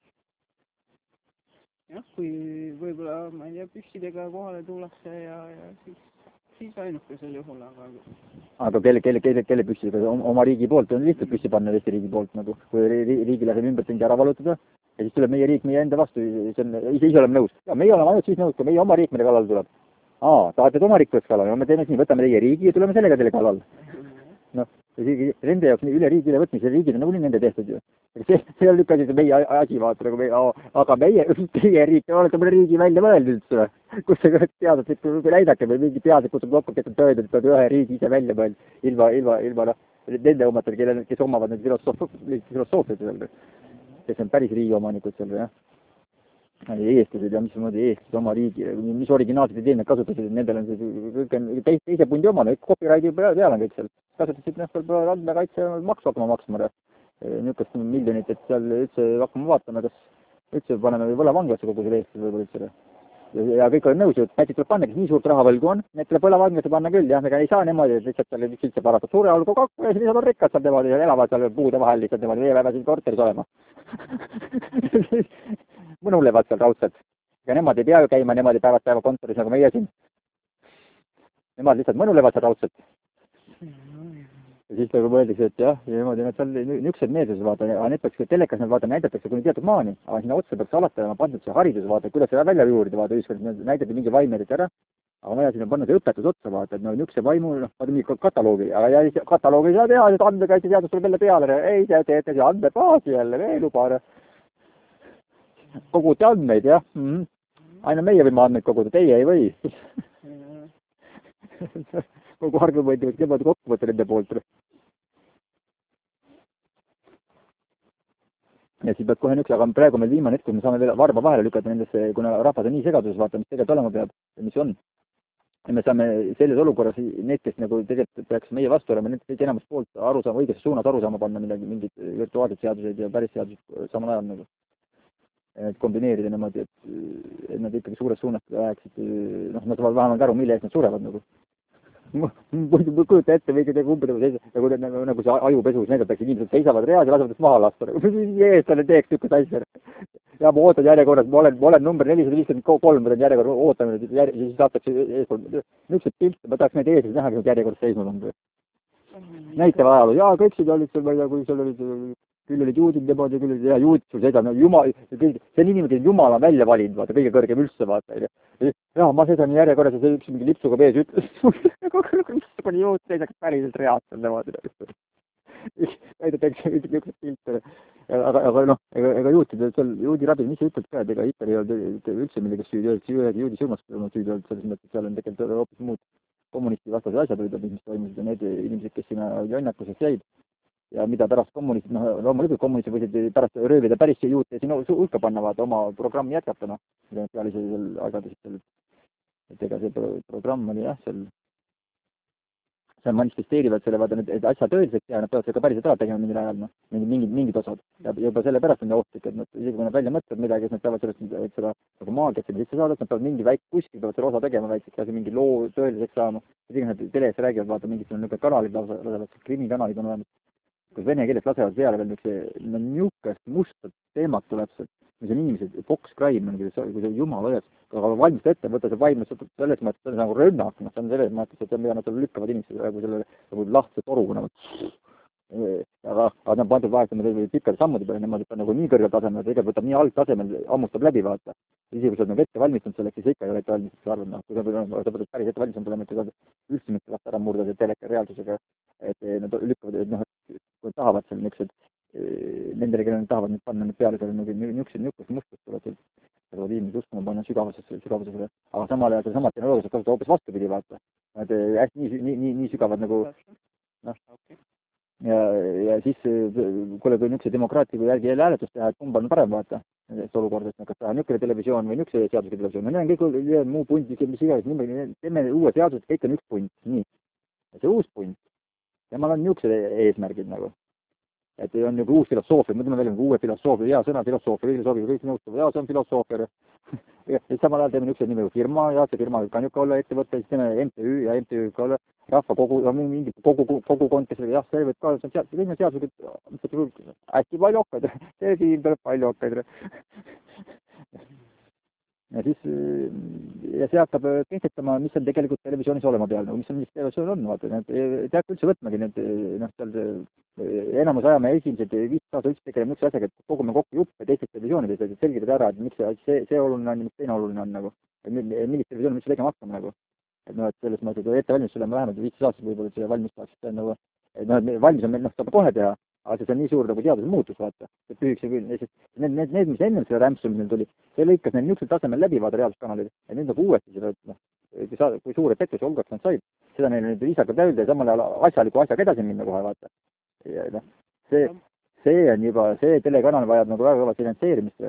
[SPEAKER 1] jah, kui võib-olla, ma ei tea, püssidega kohale tullakse ja, ja siis, siis ainukesel juhul, aga...
[SPEAKER 2] Aga kelle, kelle, kelle, kelle püssidega? Oma riigi poolt on lihtsalt püssi panna Eesti riigi poolt, nagu kui riigi laseb ümber tingi ära valutada ja siis tuleb meie riik meie enda vastu, see on, ise, ise oleme nõus. Ja meie oleme ainult siis nõus, kui meie oma riik meile kallal tuleb. Aa, tahate oma riiklust kallal, no me teeme nii, võtame teie riigi ja tuleme sellega teile kallal. noh, nende jaoks üle riigi üle võtmise riigid on nagunii nende tehtud ju. see, see on niisugune asi, meie asi vaata nagu meie, aga meie, teie riik, te olete mõne riigi välja mõelnud üldse. kus see teaduslik näidake või mingi teadlik kutub kokku, kes on tööd, et ühe riigi ise välja mõelnud, ilma, ilma, ilma noh, nende omadel, kellel, kes omavad need filosoofiad seal, kes on päris riigi omanikud seal, jah. eestlased ja mis moodi eestlased oma riigi, mis originaalsed ideed nad kasutasid, nendel on see teise, teise pundi omane, copyrighti peal on kõik seal. Kasutasid, noh, peab andmekaitse maksu hakkama maksma niisugust miljonit, et seal üldse hakkama vaatama, kas üldse paneme võlavanglasse kogu selle eestlased võib-olla üldse. Ja kõik on nõus, et näiteks tuleb panna, kes nii suurt rahavõlgu on, need tuleb võlavanglasse panna küll, jah, ega ei saa niimoodi, et lihtsalt seal üks üldse paratab suure olgu kokku ja siis nad on rikkad seal niimoodi ja elavad seal puude vahel lihtsalt niimoodi, meie peame siin korteris olema. mõnulevad seal raudselt. Ja nemad ei pea ju käima, nemad ei päevast päeva kontoris nagu meie siin. Nemad lihtsalt mõnulevad seal raudselt. Ja siis nagu mõeldakse, et jah, ja niimoodi nad seal niisugused meelsuses vaata, aga need peaks telekas nad vaata näidatakse kuni teatud maani, aga sinna otsa peaks alati olema pandud see haridus vaata, kuidas seda välja juurida vaata ühiskonnas, näidati mingi vaim näidati ära, aga vaja sinna panna see õpetus otsa vaata, et no niisuguse vaimu, noh, vaata mingi kataloogi, aga ja kataloogi ei saa teha, et andmekaitse seadus tuleb jälle peale, ei te teete see andmebaasi jälle, veel luba. Kogute andmeid, jah. Mm-hmm. Aina meie võime andmeid koguda, teie ei või. kogu argumenti võiks niimoodi kokku võtta nende poolt. Ja siis pead kohe niisuguse, aga praegu meil viimane hetk, kui me saame veel varba vahele lükata nendesse, kuna rahvad on nii segaduses, vaata, mis tegelikult olema peab ja mis on. Ja me saame selles olukorras, need, kes nagu tegelikult peaks meie vastu olema, need kõik enamast poolt aru saama, õiges suunas aru saama panna midagi, mingid virtuaalsed seadused ja päris seadused samal ajal nagu. Et kombineerida niimoodi, et, et nad ikkagi suures suunas läheksid, noh, nad saavad vähemalt aru, mille eest nad surevad nagu. Muidu kujuta ette, või ikkagi umbes nagu, nagu, nagu see ajupesus näidatakse, inimesed seisavad reas ja lasevad maha lasta. Eestlane teeks niisugust asja. Ja ma ootan järjekorras, ma olen, ma olen number nelisada viiskümmend kolm, ma olen järjekorras, ootan, ja siis saatakse eespool. Niisugused pilte, ma tahaks neid eeslis näha, kui järjekorras seisnud on. Näitava ajaloo, jaa, kõik siin olid seal, ma ei tea, kui seal olid... küll olid juudid niimoodi, küll olid ja juudid sul seisab, no jumal, see on inimene, kes Jumal on välja valinud, vaata, kõige kõrgem üldse, vaata. Ja ma seisan järjekorras ja see üks mingi lipsuga vees ütles, missugune juud seisaks päriselt reas seal niimoodi. Näidatakse niisugust pilte. Aga, aga noh, ega, ega juutide, seal juudi rabid, mis sa ütled ka, et ega Hitler ei olnud üldse millega süüdi, ühegi juudi surmas olnud süüdi olnud, selles mõttes, et seal on tegelikult hoopis muud kommunisti vastased asjad olid, mis toimusid ja need inimesed, kes sinna jonnakuseks jäid. Ja mida pärast kommunistid, noh, loomulikult kommunistid võisid pärast röövida päris juute ja sinna hulka panna, vaata, oma programmi jätkata, noh, mida nad peale seal aegadesid seal, et ega see pro programm oli jah, seal seal manifesteerivad selle, vaata, et asja tõeliseks teha, nad peavad seda ka päriselt ära tegema mingil ajal, noh, mingid, mingid, mingid osad. ja juba sellepärast on ohtlik, et nad, isegi kui nad välja mõtlevad midagi, siis nad peavad sellest, seda nagu maagiat sinna sisse saada, et nad peavad mingi väike, kuskil peavad selle osa tegema väikseks, asja mingi loo tõeliseks saama. isegi nad teles räägivad, vaata, mingid on niisugune kanalid lausa, lasevad, krimikanalid on olemas, kus vene keeles lasevad peale veel niisuguse, no niisugust mustat teemat tuleb sealt, mis on inimesed, box crime on, kui see jumala õies, aga valmista ette, võtta see vaimne, selles mõttes, see on nagu rünnak, noh, see on selles mõttes, et see on, mida nad seal lükkavad inimesed nagu selle nagu lahtse toruga nagu. aga, aga nad pandud vahetama pikkade sammude peale, nemad on nagu nii kõrgel tasemel, tegelikult võtab nii algtasemel, ammustab läbi, vaata. isegi kui sa oled nagu ette valmistanud selleks, siis ikka ei ole ette valmistatud, sa arvad, noh, kui sa pead päris ette valmistanud olema, et sa üldse mitte lasta ära murda see teleka reaalsusega, et nad lükkavad, et noh, et kui nad tahavad seal niisugused, nendele, kellel tahavad nüüd panna nüüd peale seal niisugused niisugust mustust tuleb, et seda inimesed uskuma panna sügavusesse, sügavusesse, aga samal ajal sedasama tehnoloogiat saab kasutada hoopis vastupidi, vaata. Nad hästi nii, nii, nii, nii sügavad nagu, noh, ja, ja siis, kuule, kui niisuguse demokraatliku järgi jälle hääletust teha, et kumb on parem, vaata, sellest olukordast, kas teha niisugune televisioon või niisuguse seadusega televisioon, no need on kõik muu punt, mis iganes, teeme uue seaduse, kõik on üks punt, nii. Ja see uus punt, temal on niisugused eesmärgid nagu. Et on nagu uus filosoofia, mõtleme välja nagu uue filosoofia, hea sõna filosoofia, kõigile sobib, kõik nõustub, jaa, see on filosoofia. ja samal ajal teeme niisuguse nimega firma, ja see firma võib ka niisugune olla ettevõte, siis teeme M T Ü ja M T Ü võib ka olla rahvakogu, mingi kogu, kogukond, kes jah, see võib ka, see on seadus, kõik on seadused, hästi palju okkaid, see siin tuleb palju okkaid. ja siis, ja see hakkab kehtestama, mis on tegelikult televisioonis olema peal, nagu mis on, mis televisioon on, vaata, et teab üldse võtmagi need, noh, seal enamus ajame esimesed viis aastat üldse tegeleme niisuguse asjaga, et kogume kokku juppe teistest televisioonidest, et selgitada ära, et miks see, see oluline on ja miks teine oluline on nagu, millist televisiooni üldse tegema hakkame nagu. et noh, et selles mõttes, et ette valmis olema vähemalt viis aastat võib-olla, et see valmis tahaks, et nagu, et noh, et valmis on meil, noh, saab kohe teha, aga see on nii suur nagu teaduse muutus, vaata, et pühiks ja küll, need, need, need, mis ennem selle rämpsumisel tuli, see lõikas neil niisugusel tasemel läbi, vaata, reaalsuskanalid, ja nüüd nagu uuesti seda, noh, kui, saa, kui suure pettuse olgaks nad said, seda neil nüüd viisakalt öelda ja samal ajal asjaliku asjaga edasi minna kohe, vaata. ja noh, see, see on juba, see telekanal vajab nagu väga kõva finantseerimist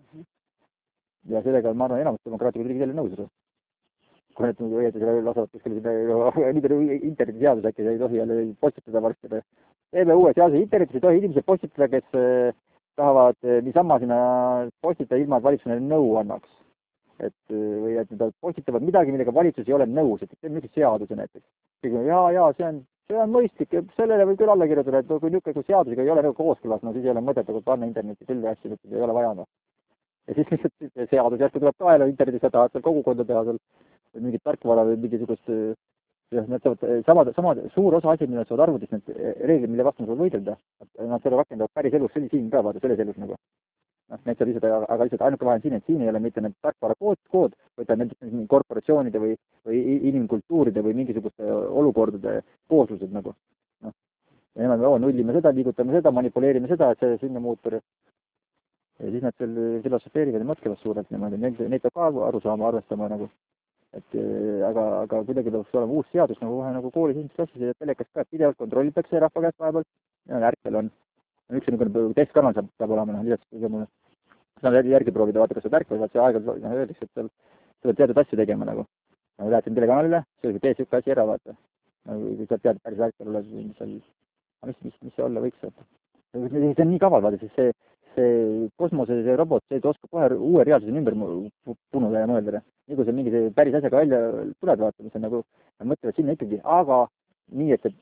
[SPEAKER 2] ja sellega, ma arvan, enamus demokraatlikud riigid jälle nõus. kui need õieti selle lasevad kuskil nii palju internetiseadus äkki ei tohi jälle postitada varsti. teeme uue seaduse internetis, ei tohi inimesed postitada, kes tahavad niisama sinna postitada ilma, et valitsus neile nõu annaks. et või et nad postitavad midagi, millega valitsus ei ole nõus, et teeme niisuguse seaduse näiteks. jaa, jaa, see on, see on mõistlik, sellele võib küll alla kirjutada, et kui niisugune seadusega ei ole nagu kooskõlas, no siis ei ole mõtet nagu panna interneti selline asju, et ei ole vaja. No. ja siis lihtsalt seadus järsku tuleb kaela internetis, sa tahad seal kogukonda teha seal või mingit tarkvara või mingisugust, jah, nad saavad samad, samad, suur osa asjad, mida saavad arvutis, need reeglid, mille vastu nad saavad võidelda, nad seda rakendavad päris elus, siin ka vaata, selles elus nagu. noh, need saab lihtsalt, aga lihtsalt ainuke vahe on siin, et siin ei ole mitte need tarkvara kood, kood, vaid ta näiteks korporatsioonide või, või inimkultuuride või mingisuguste olukordade kooslused nagu. noh, ja nemad, oo, nullime seda, liigutame seda, manipuleerime seda, et see sinna muutur. ja siis nad seal filosofeerivad ja mõtlevad suurelt niimoodi, neid, neid peab ka aru saama, arvestama nagu. et aga, aga kuidagi peaks olema uus seadus nagu kohe nagu koolis ilmselt klassis ja telekas ka, et pidevalt kontrollitakse rahva käest vahepeal. ja ärkel on. üks on niisugune testkanal saab, saab olema, noh, lisaks kõige saab järgi proovida, vaata, kas sa ärkavad, vaata see aeg-ajalt, noh, öeldakse, et seal sa pead teatud asju tegema nagu. nagu lähed siin telekanalile, see tee siuke asi ära, vaata. nagu kui sa tead, päris ärkel oled, mis seal, mis, mis, mis see olla võiks, vaata. see on nii kaval, vaata, siis see, see kosmose, see robot, see oskab kohe uue reaalsuse ümber punuda ja mõelda. nii kui sa mingi päris asjaga välja tuled, vaata, mis on nagu, nad mõtlevad sinna ikkagi, aga nii, et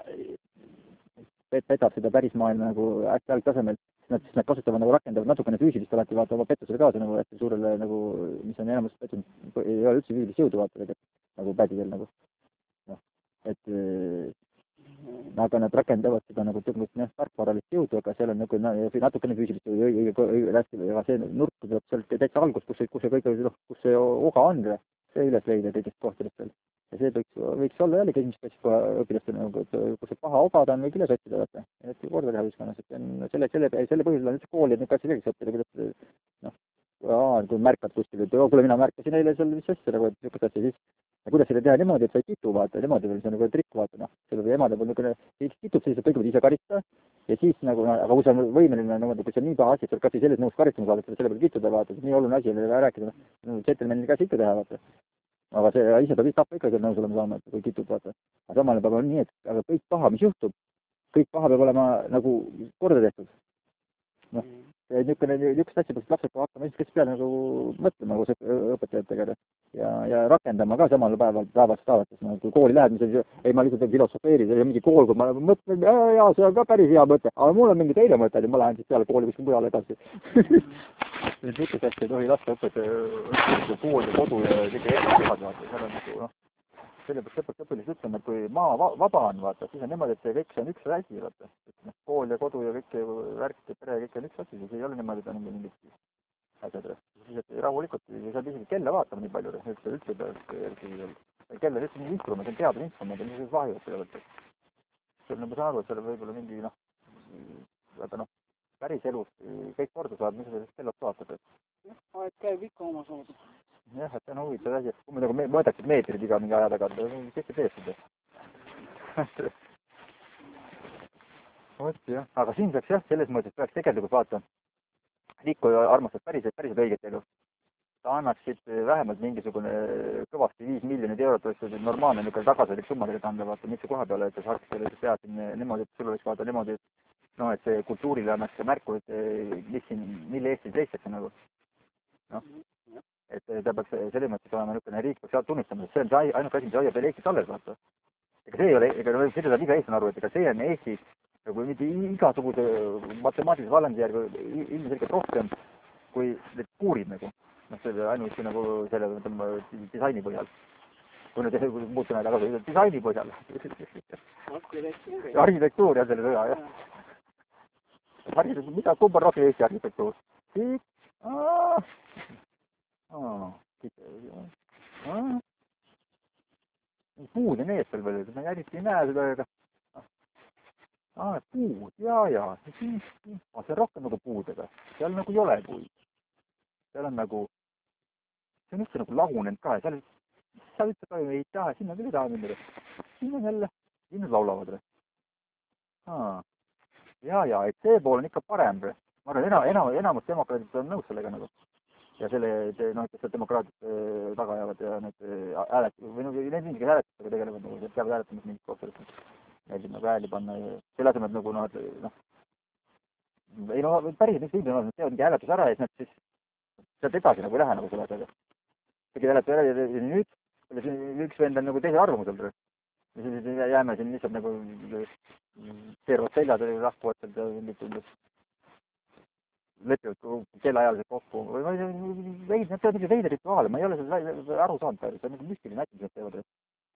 [SPEAKER 2] see petab seda päris maailma nagu hästi algtasemel, nad, siis nad kasutavad nagu rakendavad natukene füüsilist alati, vaata oma pettusele kaasa nagu hästi suurele nagu, mis on enamus pettunud, ei ole üldse füüsilist jõudu, vaata tegelikult, nagu pädidel nagu. noh, et aga nad rakendavad seda nagu tõenäoliselt tarkvaralist jõudu, aga seal on nagu natukene füüsilist jõudu, aga see nurk tuleb sealt täitsa algust, kus see, kus see kõige, noh, kus see oga on, see üles leida kõigest kohtadest veel. ja see võiks, võiks olla jällegi esimest klassi õpilastel, nagu, kus see paha oga ta on, või küll sotsida, vaata. et korda teha ühiskonnas, et selle, selle, selle põhjusel on üldse kooli, et neid kassi veelgi õppida, kuidas, noh, kui märkad kuskil, et kuule, mina märkasin eile seal, mis asja, nagu, et niisugust asja, siis ja kuidas selle teha niimoodi, et sa ei kitu, vaata, niimoodi veel, see on nagu trikk, vaata, noh, selle või emade puhul niisugune, kitub, siis saab kõigepealt ise karistada ja siis nagu, aga kui sa on võimeline, nagu, kui see on nii paha asi, et sa oled kas või selles nõus karistama saada, et selle peale kituda, vaata, nii oluline asi, mille rääkida, noh, džentelmenil käes ikka teha, vaata. aga see ise peab tappa ikka nõus olema saama, et kui kitub, vaata. aga samal peab olema nii, et aga kõik paha, mis juhtub, kõik paha peab olema nagu korda tehtud. noh, niisugune, niisugust asja peaks lapsed hakkama kes peale nagu mõtlema koos õpetajatega ja, ja rakendama ka samal päeval päevast päevates, no kui kooli lähed, mis ei, ma lihtsalt filosofeerin, see on mingi kool, kui ma mõtlen, jaa, see on ka päris hea mõte, aga mul on mingi teine mõte, et ma lähen siis peale kooli kuskil mujal edasi. Nüüd niisugust asja ei tohi lasta õpetada kool ja kodu ja kõige ette kohad, vaata, seal on nagu, noh, selle peaks lõpuks õpilised ütlema, et kui maa vaba on, vaata, siis on niimoodi, et see kõik see on üks asi, vaata. Kool ja kodu ja kõik värk ja pere ja kõik on üks asi, siis ei ole niimoodi, et on mingid asjad. Siis et rahulikult, sa saad isegi kella vaatama nii palju, üldse üldse peale. Kella on üldse mingi instrument, see on teadus instrument, mis on vahi, et peale. See on, ma saan aru, et seal on võib-olla mingi, noh, vaata, noh, päris elus kõik korda saad, mis sa sellest kellast vaatad.
[SPEAKER 1] Jah, aeg käib ikka oma soodu.
[SPEAKER 2] jah, et see on huvitav asi, kui me nagu mõõdaksid meetrid iga mingi aja tagant, kõik ei tee seda. Vot jah, aga siin peaks jah, selles mõttes peaks tegelikult vaata, Riiko armastab päriselt, päriselt õiget elu. Ta annaksid vähemalt mingisugune kõvasti viis miljonit eurot, oleks normaalne niisugune tagasilik summa tegelikult anda, vaata, mitte koha peale, et sa saaks selle teha siin niimoodi, et sul oleks vaata niimoodi, et noh, et see kultuurile annaks märku, et mis siin, mille Eestis leistakse nagu. noh, et ta peaks selles mõttes olema niisugune riik, peaks sealt tunnistama, et see on see ainuke asi, mis hoiab veel Eestit alles, vaata. Ega see ei ole, ega seda saab iga Eesti aru, et ega see on Eesti nagu mitte igasuguse matemaatilise valendi järgi ilmselgelt rohkem kui need kuurid nagu. noh, see ainuüksi nagu selle ütleme, disaini põhjal. kui nüüd muud sõnad aga disaini põhjal. arhitektuur jah, selle sõja, jah. Arhitektuur, mida, kumb on rohkem Eesti arhitektuur? Siit? Aa! Aa! Aa! Puud ja need seal veel, ma järgiti ei näe seda, aga aa, puud, jaa, jaa, see on rohkem nagu puudega, seal nagu ei ole puid. Seal on nagu, see on üldse nagu lagunenud ka ja seal, seal üldse ka ju ei taha, sinna küll ei taha minna. Siin on jälle, siin laulavad. Aa, jaa, jaa, et see pool on ikka parem. Ma arvan, enam, enam, enamus demokraadid on nõus sellega nagu. Ja selle, noh, kes demokraadid taga jäävad ja need häälet, või noh, need mingi hääletustega tegelevad, nagu peavad hääletamas mingit kohturit. Meeldib nagu hääli panna ja selle asemel nagu noh, noh, ei no päris miks viimine on, nad teevad mingi hääletus ära ja siis nad siis sealt edasi nagu ei lähe nagu selle asjaga. Tegid hääletus ära ja nüüd üks vend on nagu teisel arvamusel. Ja siis jääme siin lihtsalt nagu keeruvad seljad ja lahkuvad sealt ja mingit lepivad kellaajaliselt kokku. Veid, nad teevad mingi veide rituaale, ma ei ole seda aru saanud päris, see on mingi müstiline äti, mis nad teevad.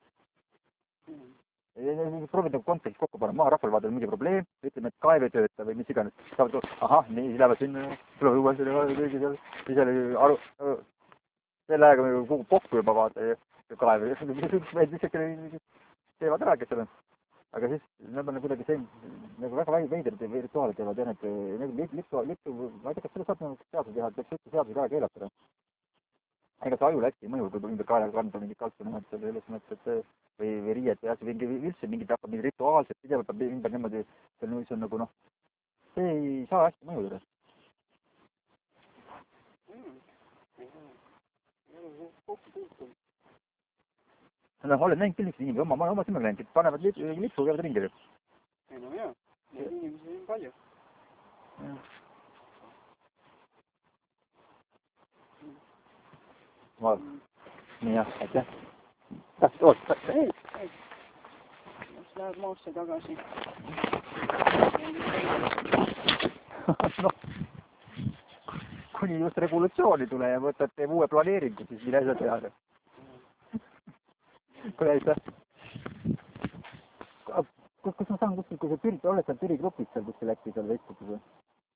[SPEAKER 2] Proovid nagu kontekst kokku panna, maa rahval vaadata mingi probleem, ütleme, et kaev ei tööta või mis iganes. Saavad, ahah, nii, siis lähevad sinna, tulevad uuesti kõigi seal, siis oli aru, selle aega me kukub kokku juba vaata ja kaev, meid lihtsalt teevad ära, kes seal on. Aga siis nad on kuidagi see, nagu väga veiderad rituaalid teevad, jah, et lipsu, lipsu, ma ei tea, kas selle saab nagu seaduse teha, et peaks üldse seaduse ära keelata. Ega see aju hästi ei mõju, kui ümber kaela kanda mingit kaltsu näha, et selles mõttes, et see või, või riiet või asja, mingi üldse mingid hakkab mingi rituaalsed, pidevalt peab ümber niimoodi, see on nagu noh, see ei saa hästi mõjuda. noh, oled näinud küll üks inimesi, oma, oma silmaga näinud, panevad lipsu, käivad ringi.
[SPEAKER 1] ei no jaa, neid inimesi on palju.
[SPEAKER 2] Ma, nii jah, aitäh. Kas oot?
[SPEAKER 1] Ei, ei. Kas läheb maasse tagasi?
[SPEAKER 2] noh, kuni just regulatsiooni tule ja võtad, teeb uue planeeringu, siis mille asja teada. Kuule, aitäh. Kas ma saan kuskil, kui see Türi, oled seal Türi grupis seal kuskil äkki seal Facebookis või?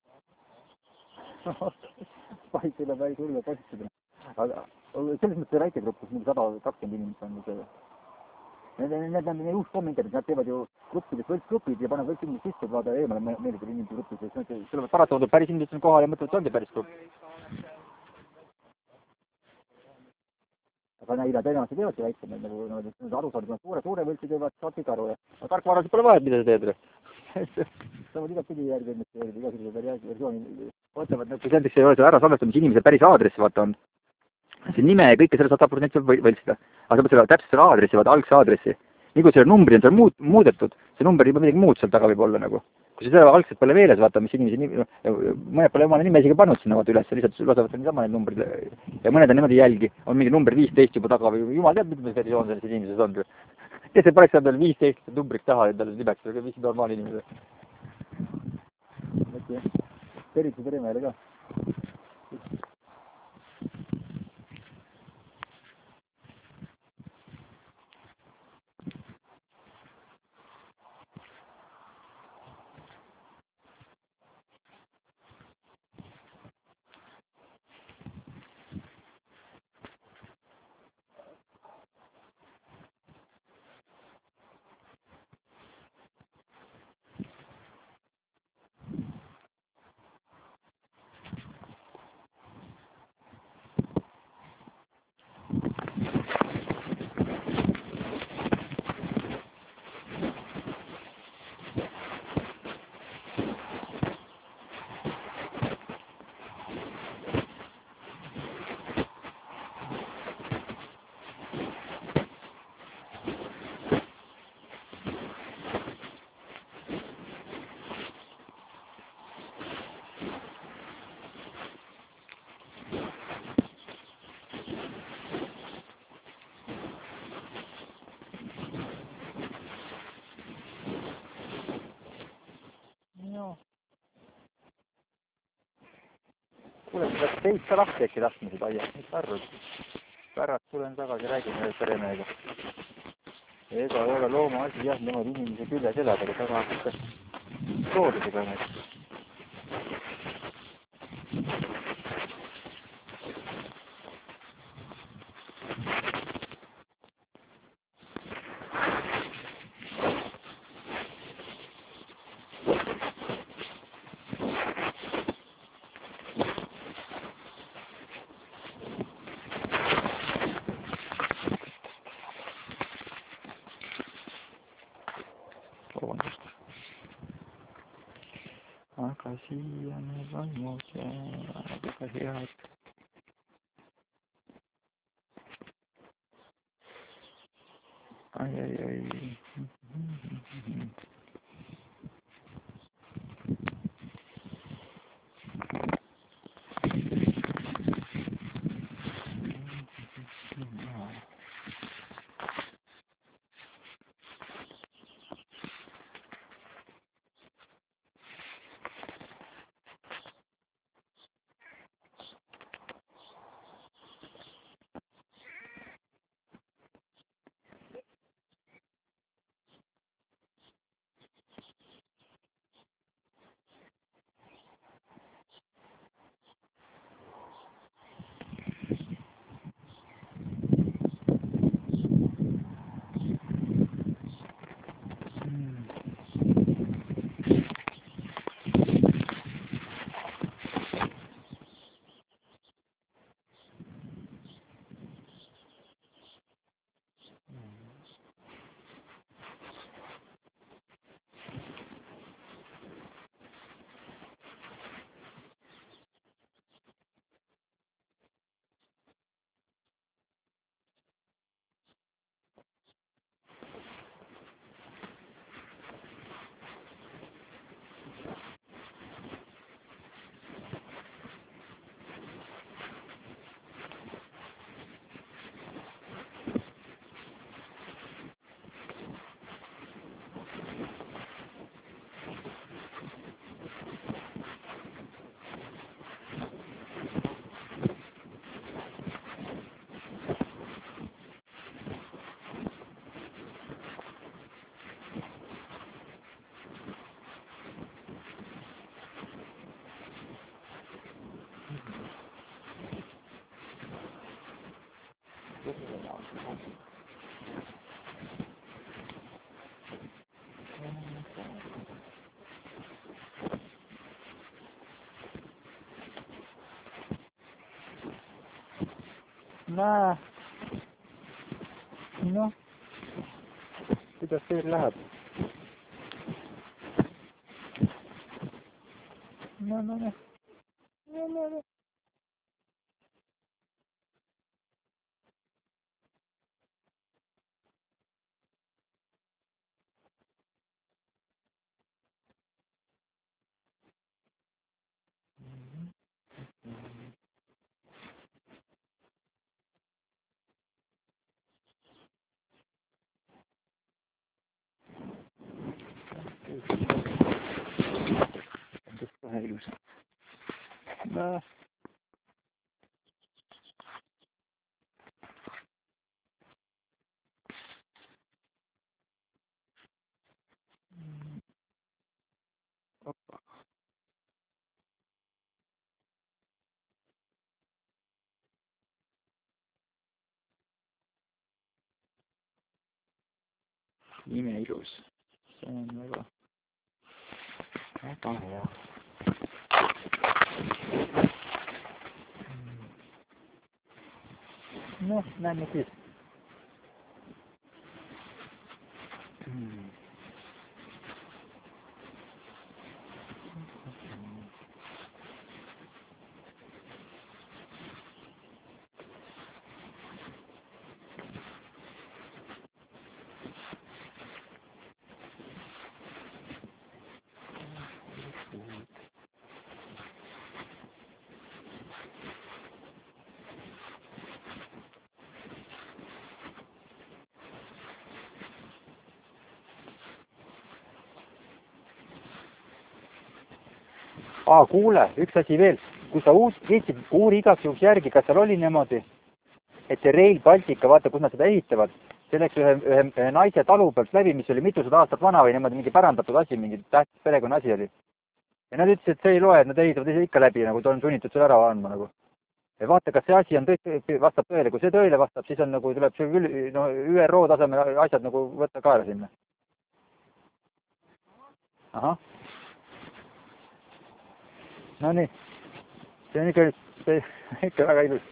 [SPEAKER 2] Paisile päris hullu positida. Aga selles mõttes väike grupp, kus mingi sada kakskümmend inimest on see. Need on uus kommenterid, nad teevad ju gruppides võltsgrupid ja panevad võlts inimesed sisse, et vaada eemale meeldib inimesi gruppides. Sellepärast paratamatult päris inimesed on kohal ja mõtlevad, et see ongi päris grupp. Aga näida tõenäoliselt teevadki väiksem, nagu need arusaadid on suure, suure võltsi teevad, saad kõik aru. Aga tarkvarasid pole vaja, mida sa teed. Saavad igat pidi järgi investeerida, igasuguse versiooni. Võtavad, kui selliseks ei ole see ära salvestamise inimese päris aadress, vaata on. see nime ja kõike selle sada protsenti saab võltsida. aga sa pead selle täpselt selle aadressi, vaata algse aadressi. nii kui selle numbri on seal muud, muudetud, see number juba midagi muud seal taga võib olla nagu. kui sa selle algselt pole meeles, vaata, mis inimesi nimi, mõned pole omale nime isegi pannud sinna vaata üles, lihtsalt lasevad niisama need numbrid ja mõned on niimoodi jälgi, on mingi number viisteist juba taga või jumal teab, mitmes versioon selles inimeses on. kes see paneks seal peale viisteist numbriks taha endale nimeks, mis normaalne inimene. tervituse peremehele ka. kuule, sa pead teist ka lahti äkki laskma seda aia, mis sa arvad? Pärast tulen tagasi, räägime peremehega. ega ei ole looma asi jah, nemad inimese küljes elada, aga taga hakata loodusega need. aga siia need vaimud väga head. ai, ai, ai. näe, noh, kuidas teil läheb? no, no, no, no, no, no. kohe ilus.
[SPEAKER 1] No. Oppa.
[SPEAKER 2] Ime ilus. See on väga, väga hea. Noh, näeme siis. Aa, kuule, üks asi veel. Kui sa uus, viitsid, uuri igaks juhuks järgi, kas seal oli niimoodi, et see Rail Baltica, vaata, kus nad seda ehitavad, selleks ühe, ühe, ühe naise talu pealt läbi, mis oli mitusada aastat vana või niimoodi mingi pärandatud asi, mingi tähtis perekonna asi oli. Ja nad ütlesid, et see ei loe, et nad ehitavad ise ikka läbi, nagu ta on sunnitud selle ära andma nagu. Ja vaata, kas see asi on tõesti, vastab tõele. Kui see tõele vastab, siis on nagu, tuleb see küll, no, Ü R O tasemel asjad nagu võtta kaela sinna. Ahah. No nii, see on ikka, see on ikka väga ilus.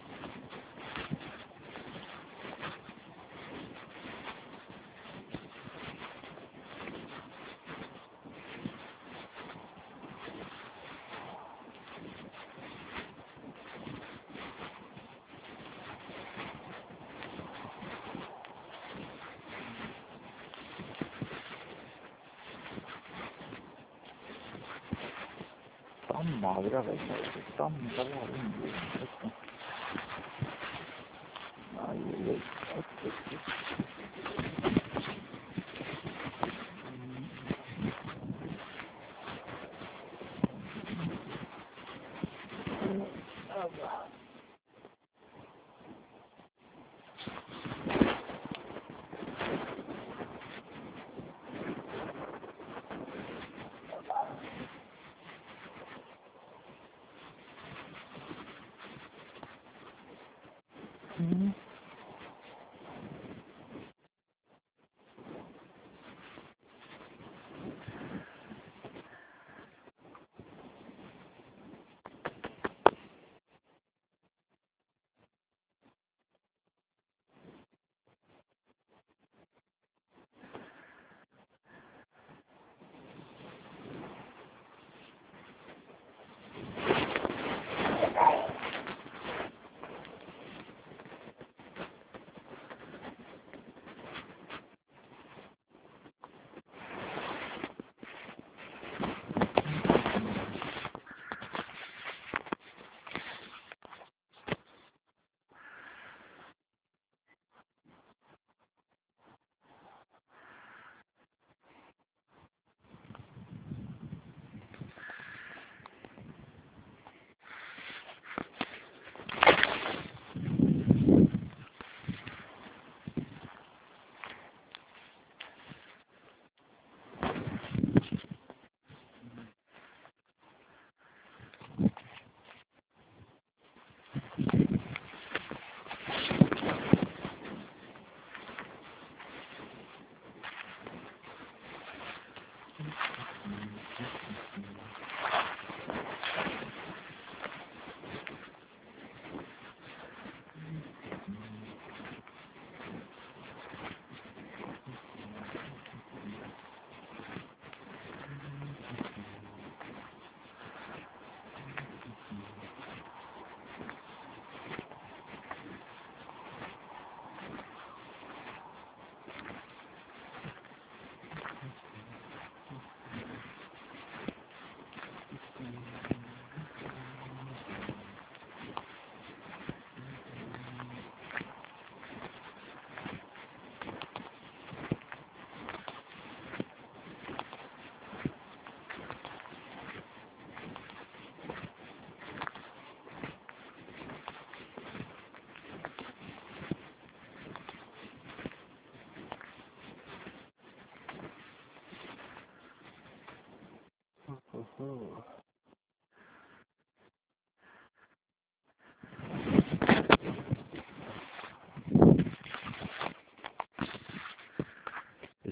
[SPEAKER 2] Tamma või ka väike, tamm ka väga ringi. Ai, ei, ei, Mm-hmm.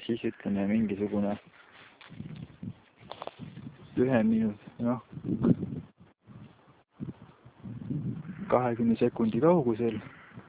[SPEAKER 2] siis ütleme mingisugune ühe minut, noh, kahekümne sekundi kaugusel.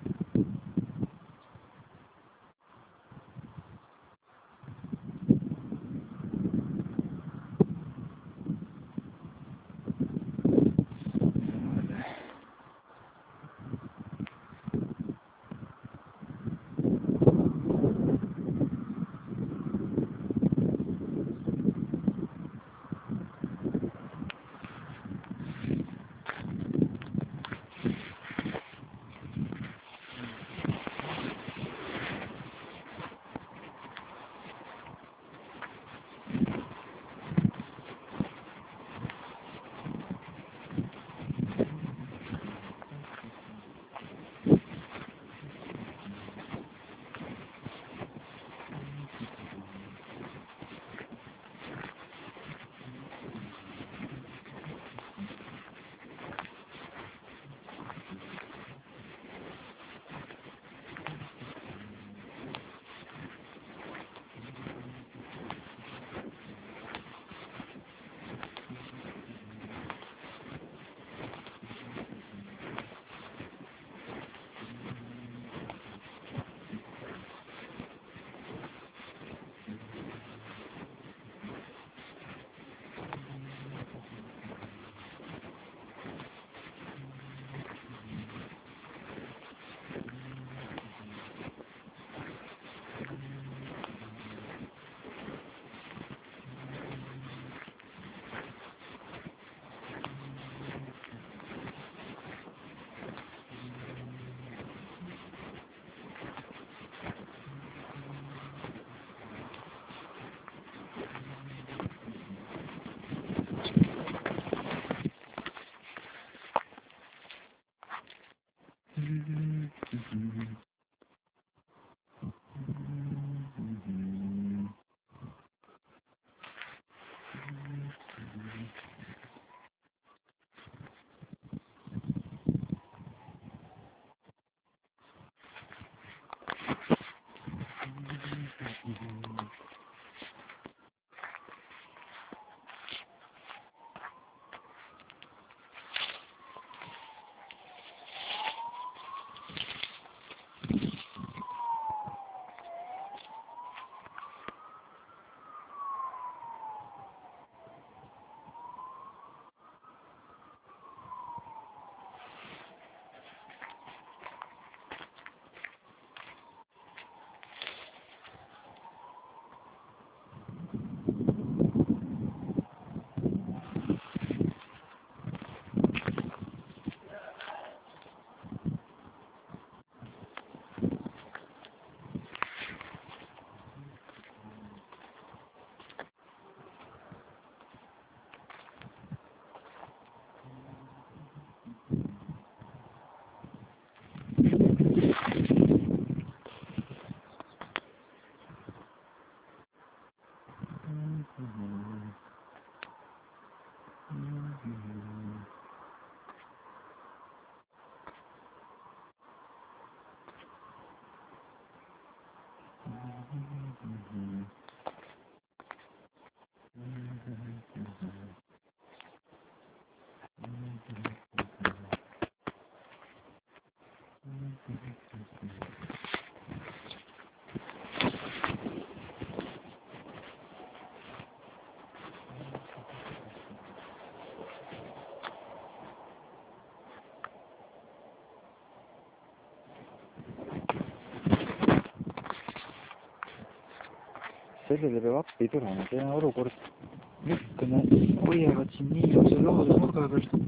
[SPEAKER 2] Sellele peab appi tulema, see olukord, niisugune, hoiavad siin niisuguse loodusnurga peal,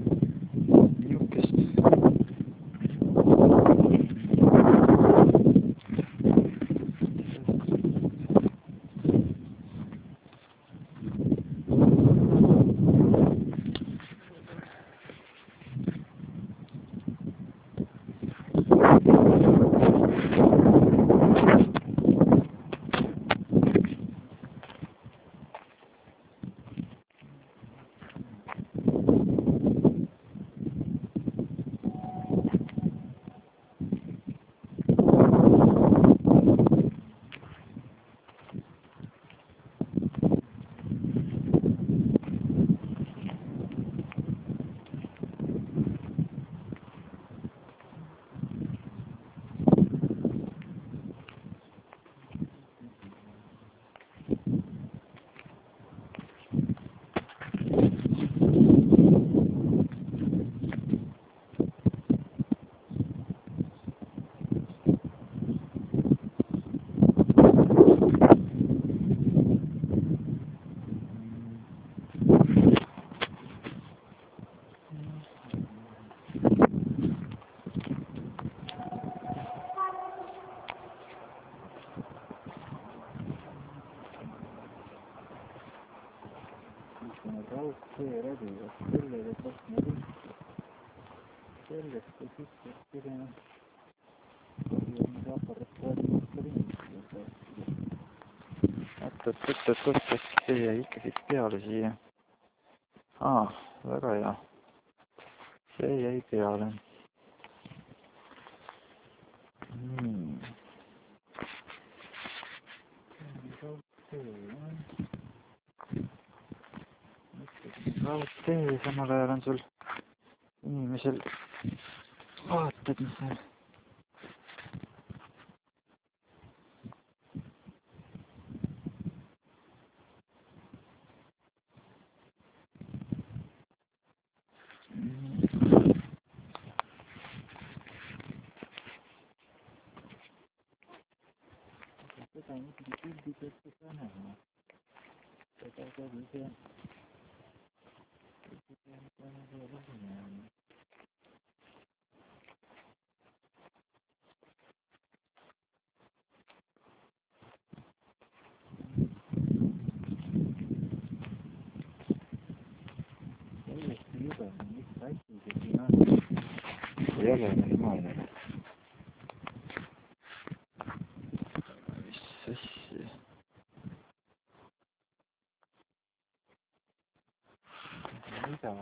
[SPEAKER 2] niisugust. läbivad sellega, kas nad üldse sellest või siis peaks tegema kahjumise aparataadi mõttel oot, oot, oot, oot, oot, see jäi ikkagi peale siia. Aa, väga hea. See jäi peale. Hmm. Raudtee, samal ajal on sul inimesel vaated, mis seal seda on ikkagi pildi pealt ka näha. Seda ka ise pildi pealt on väga näha. Täiesti jube, mis asju see siin on. Ei ole normaalne. Mis asja? Mida?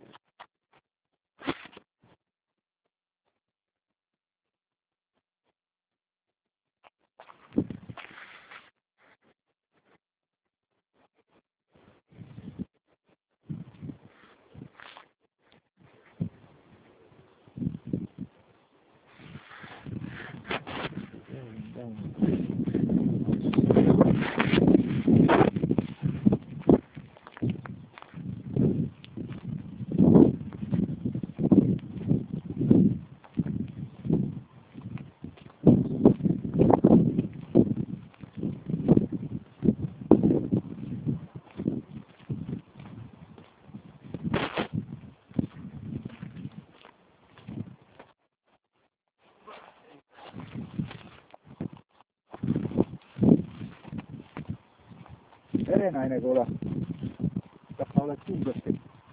[SPEAKER 2] Tere naine, kuule. Kas sa oled kindlasti?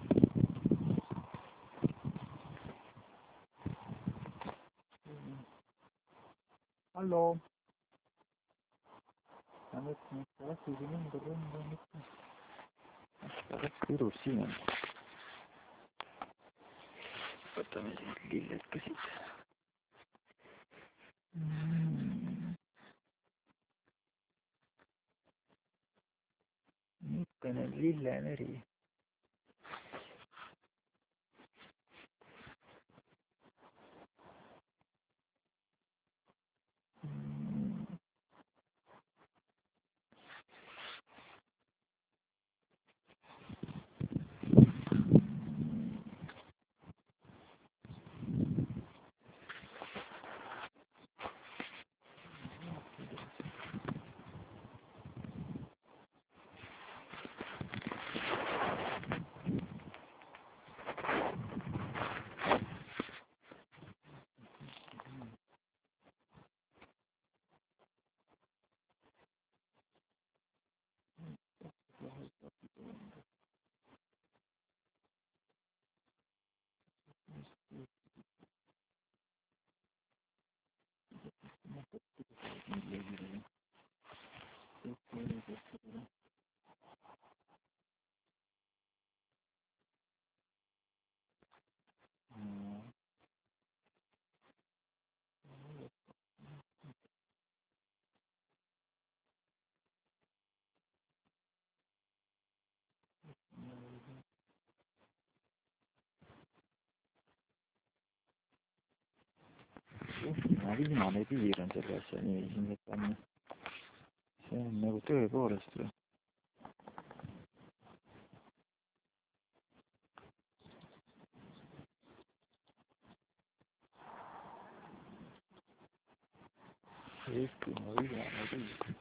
[SPEAKER 2] Hallo. Ma mõtlen, et sa läksid ümber rõnda mitte. Ta läks ilus siin on. Võtame siis lilled ka siit. Niisugune lillemeri. Viimane piir on selle asja nii, siin võtame. See on nagu tõepoolest või. Eestimaa viimane piir.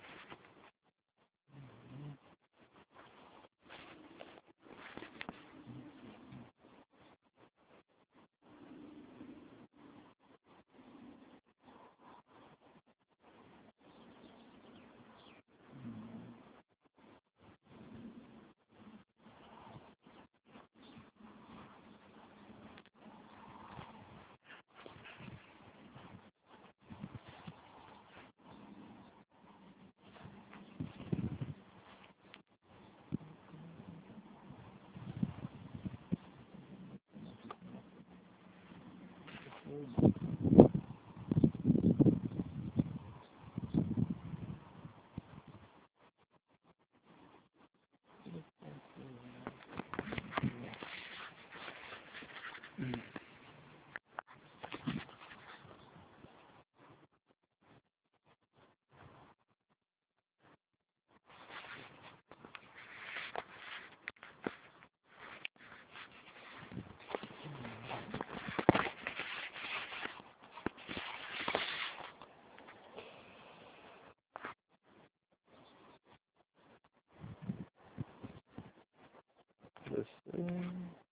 [SPEAKER 2] sest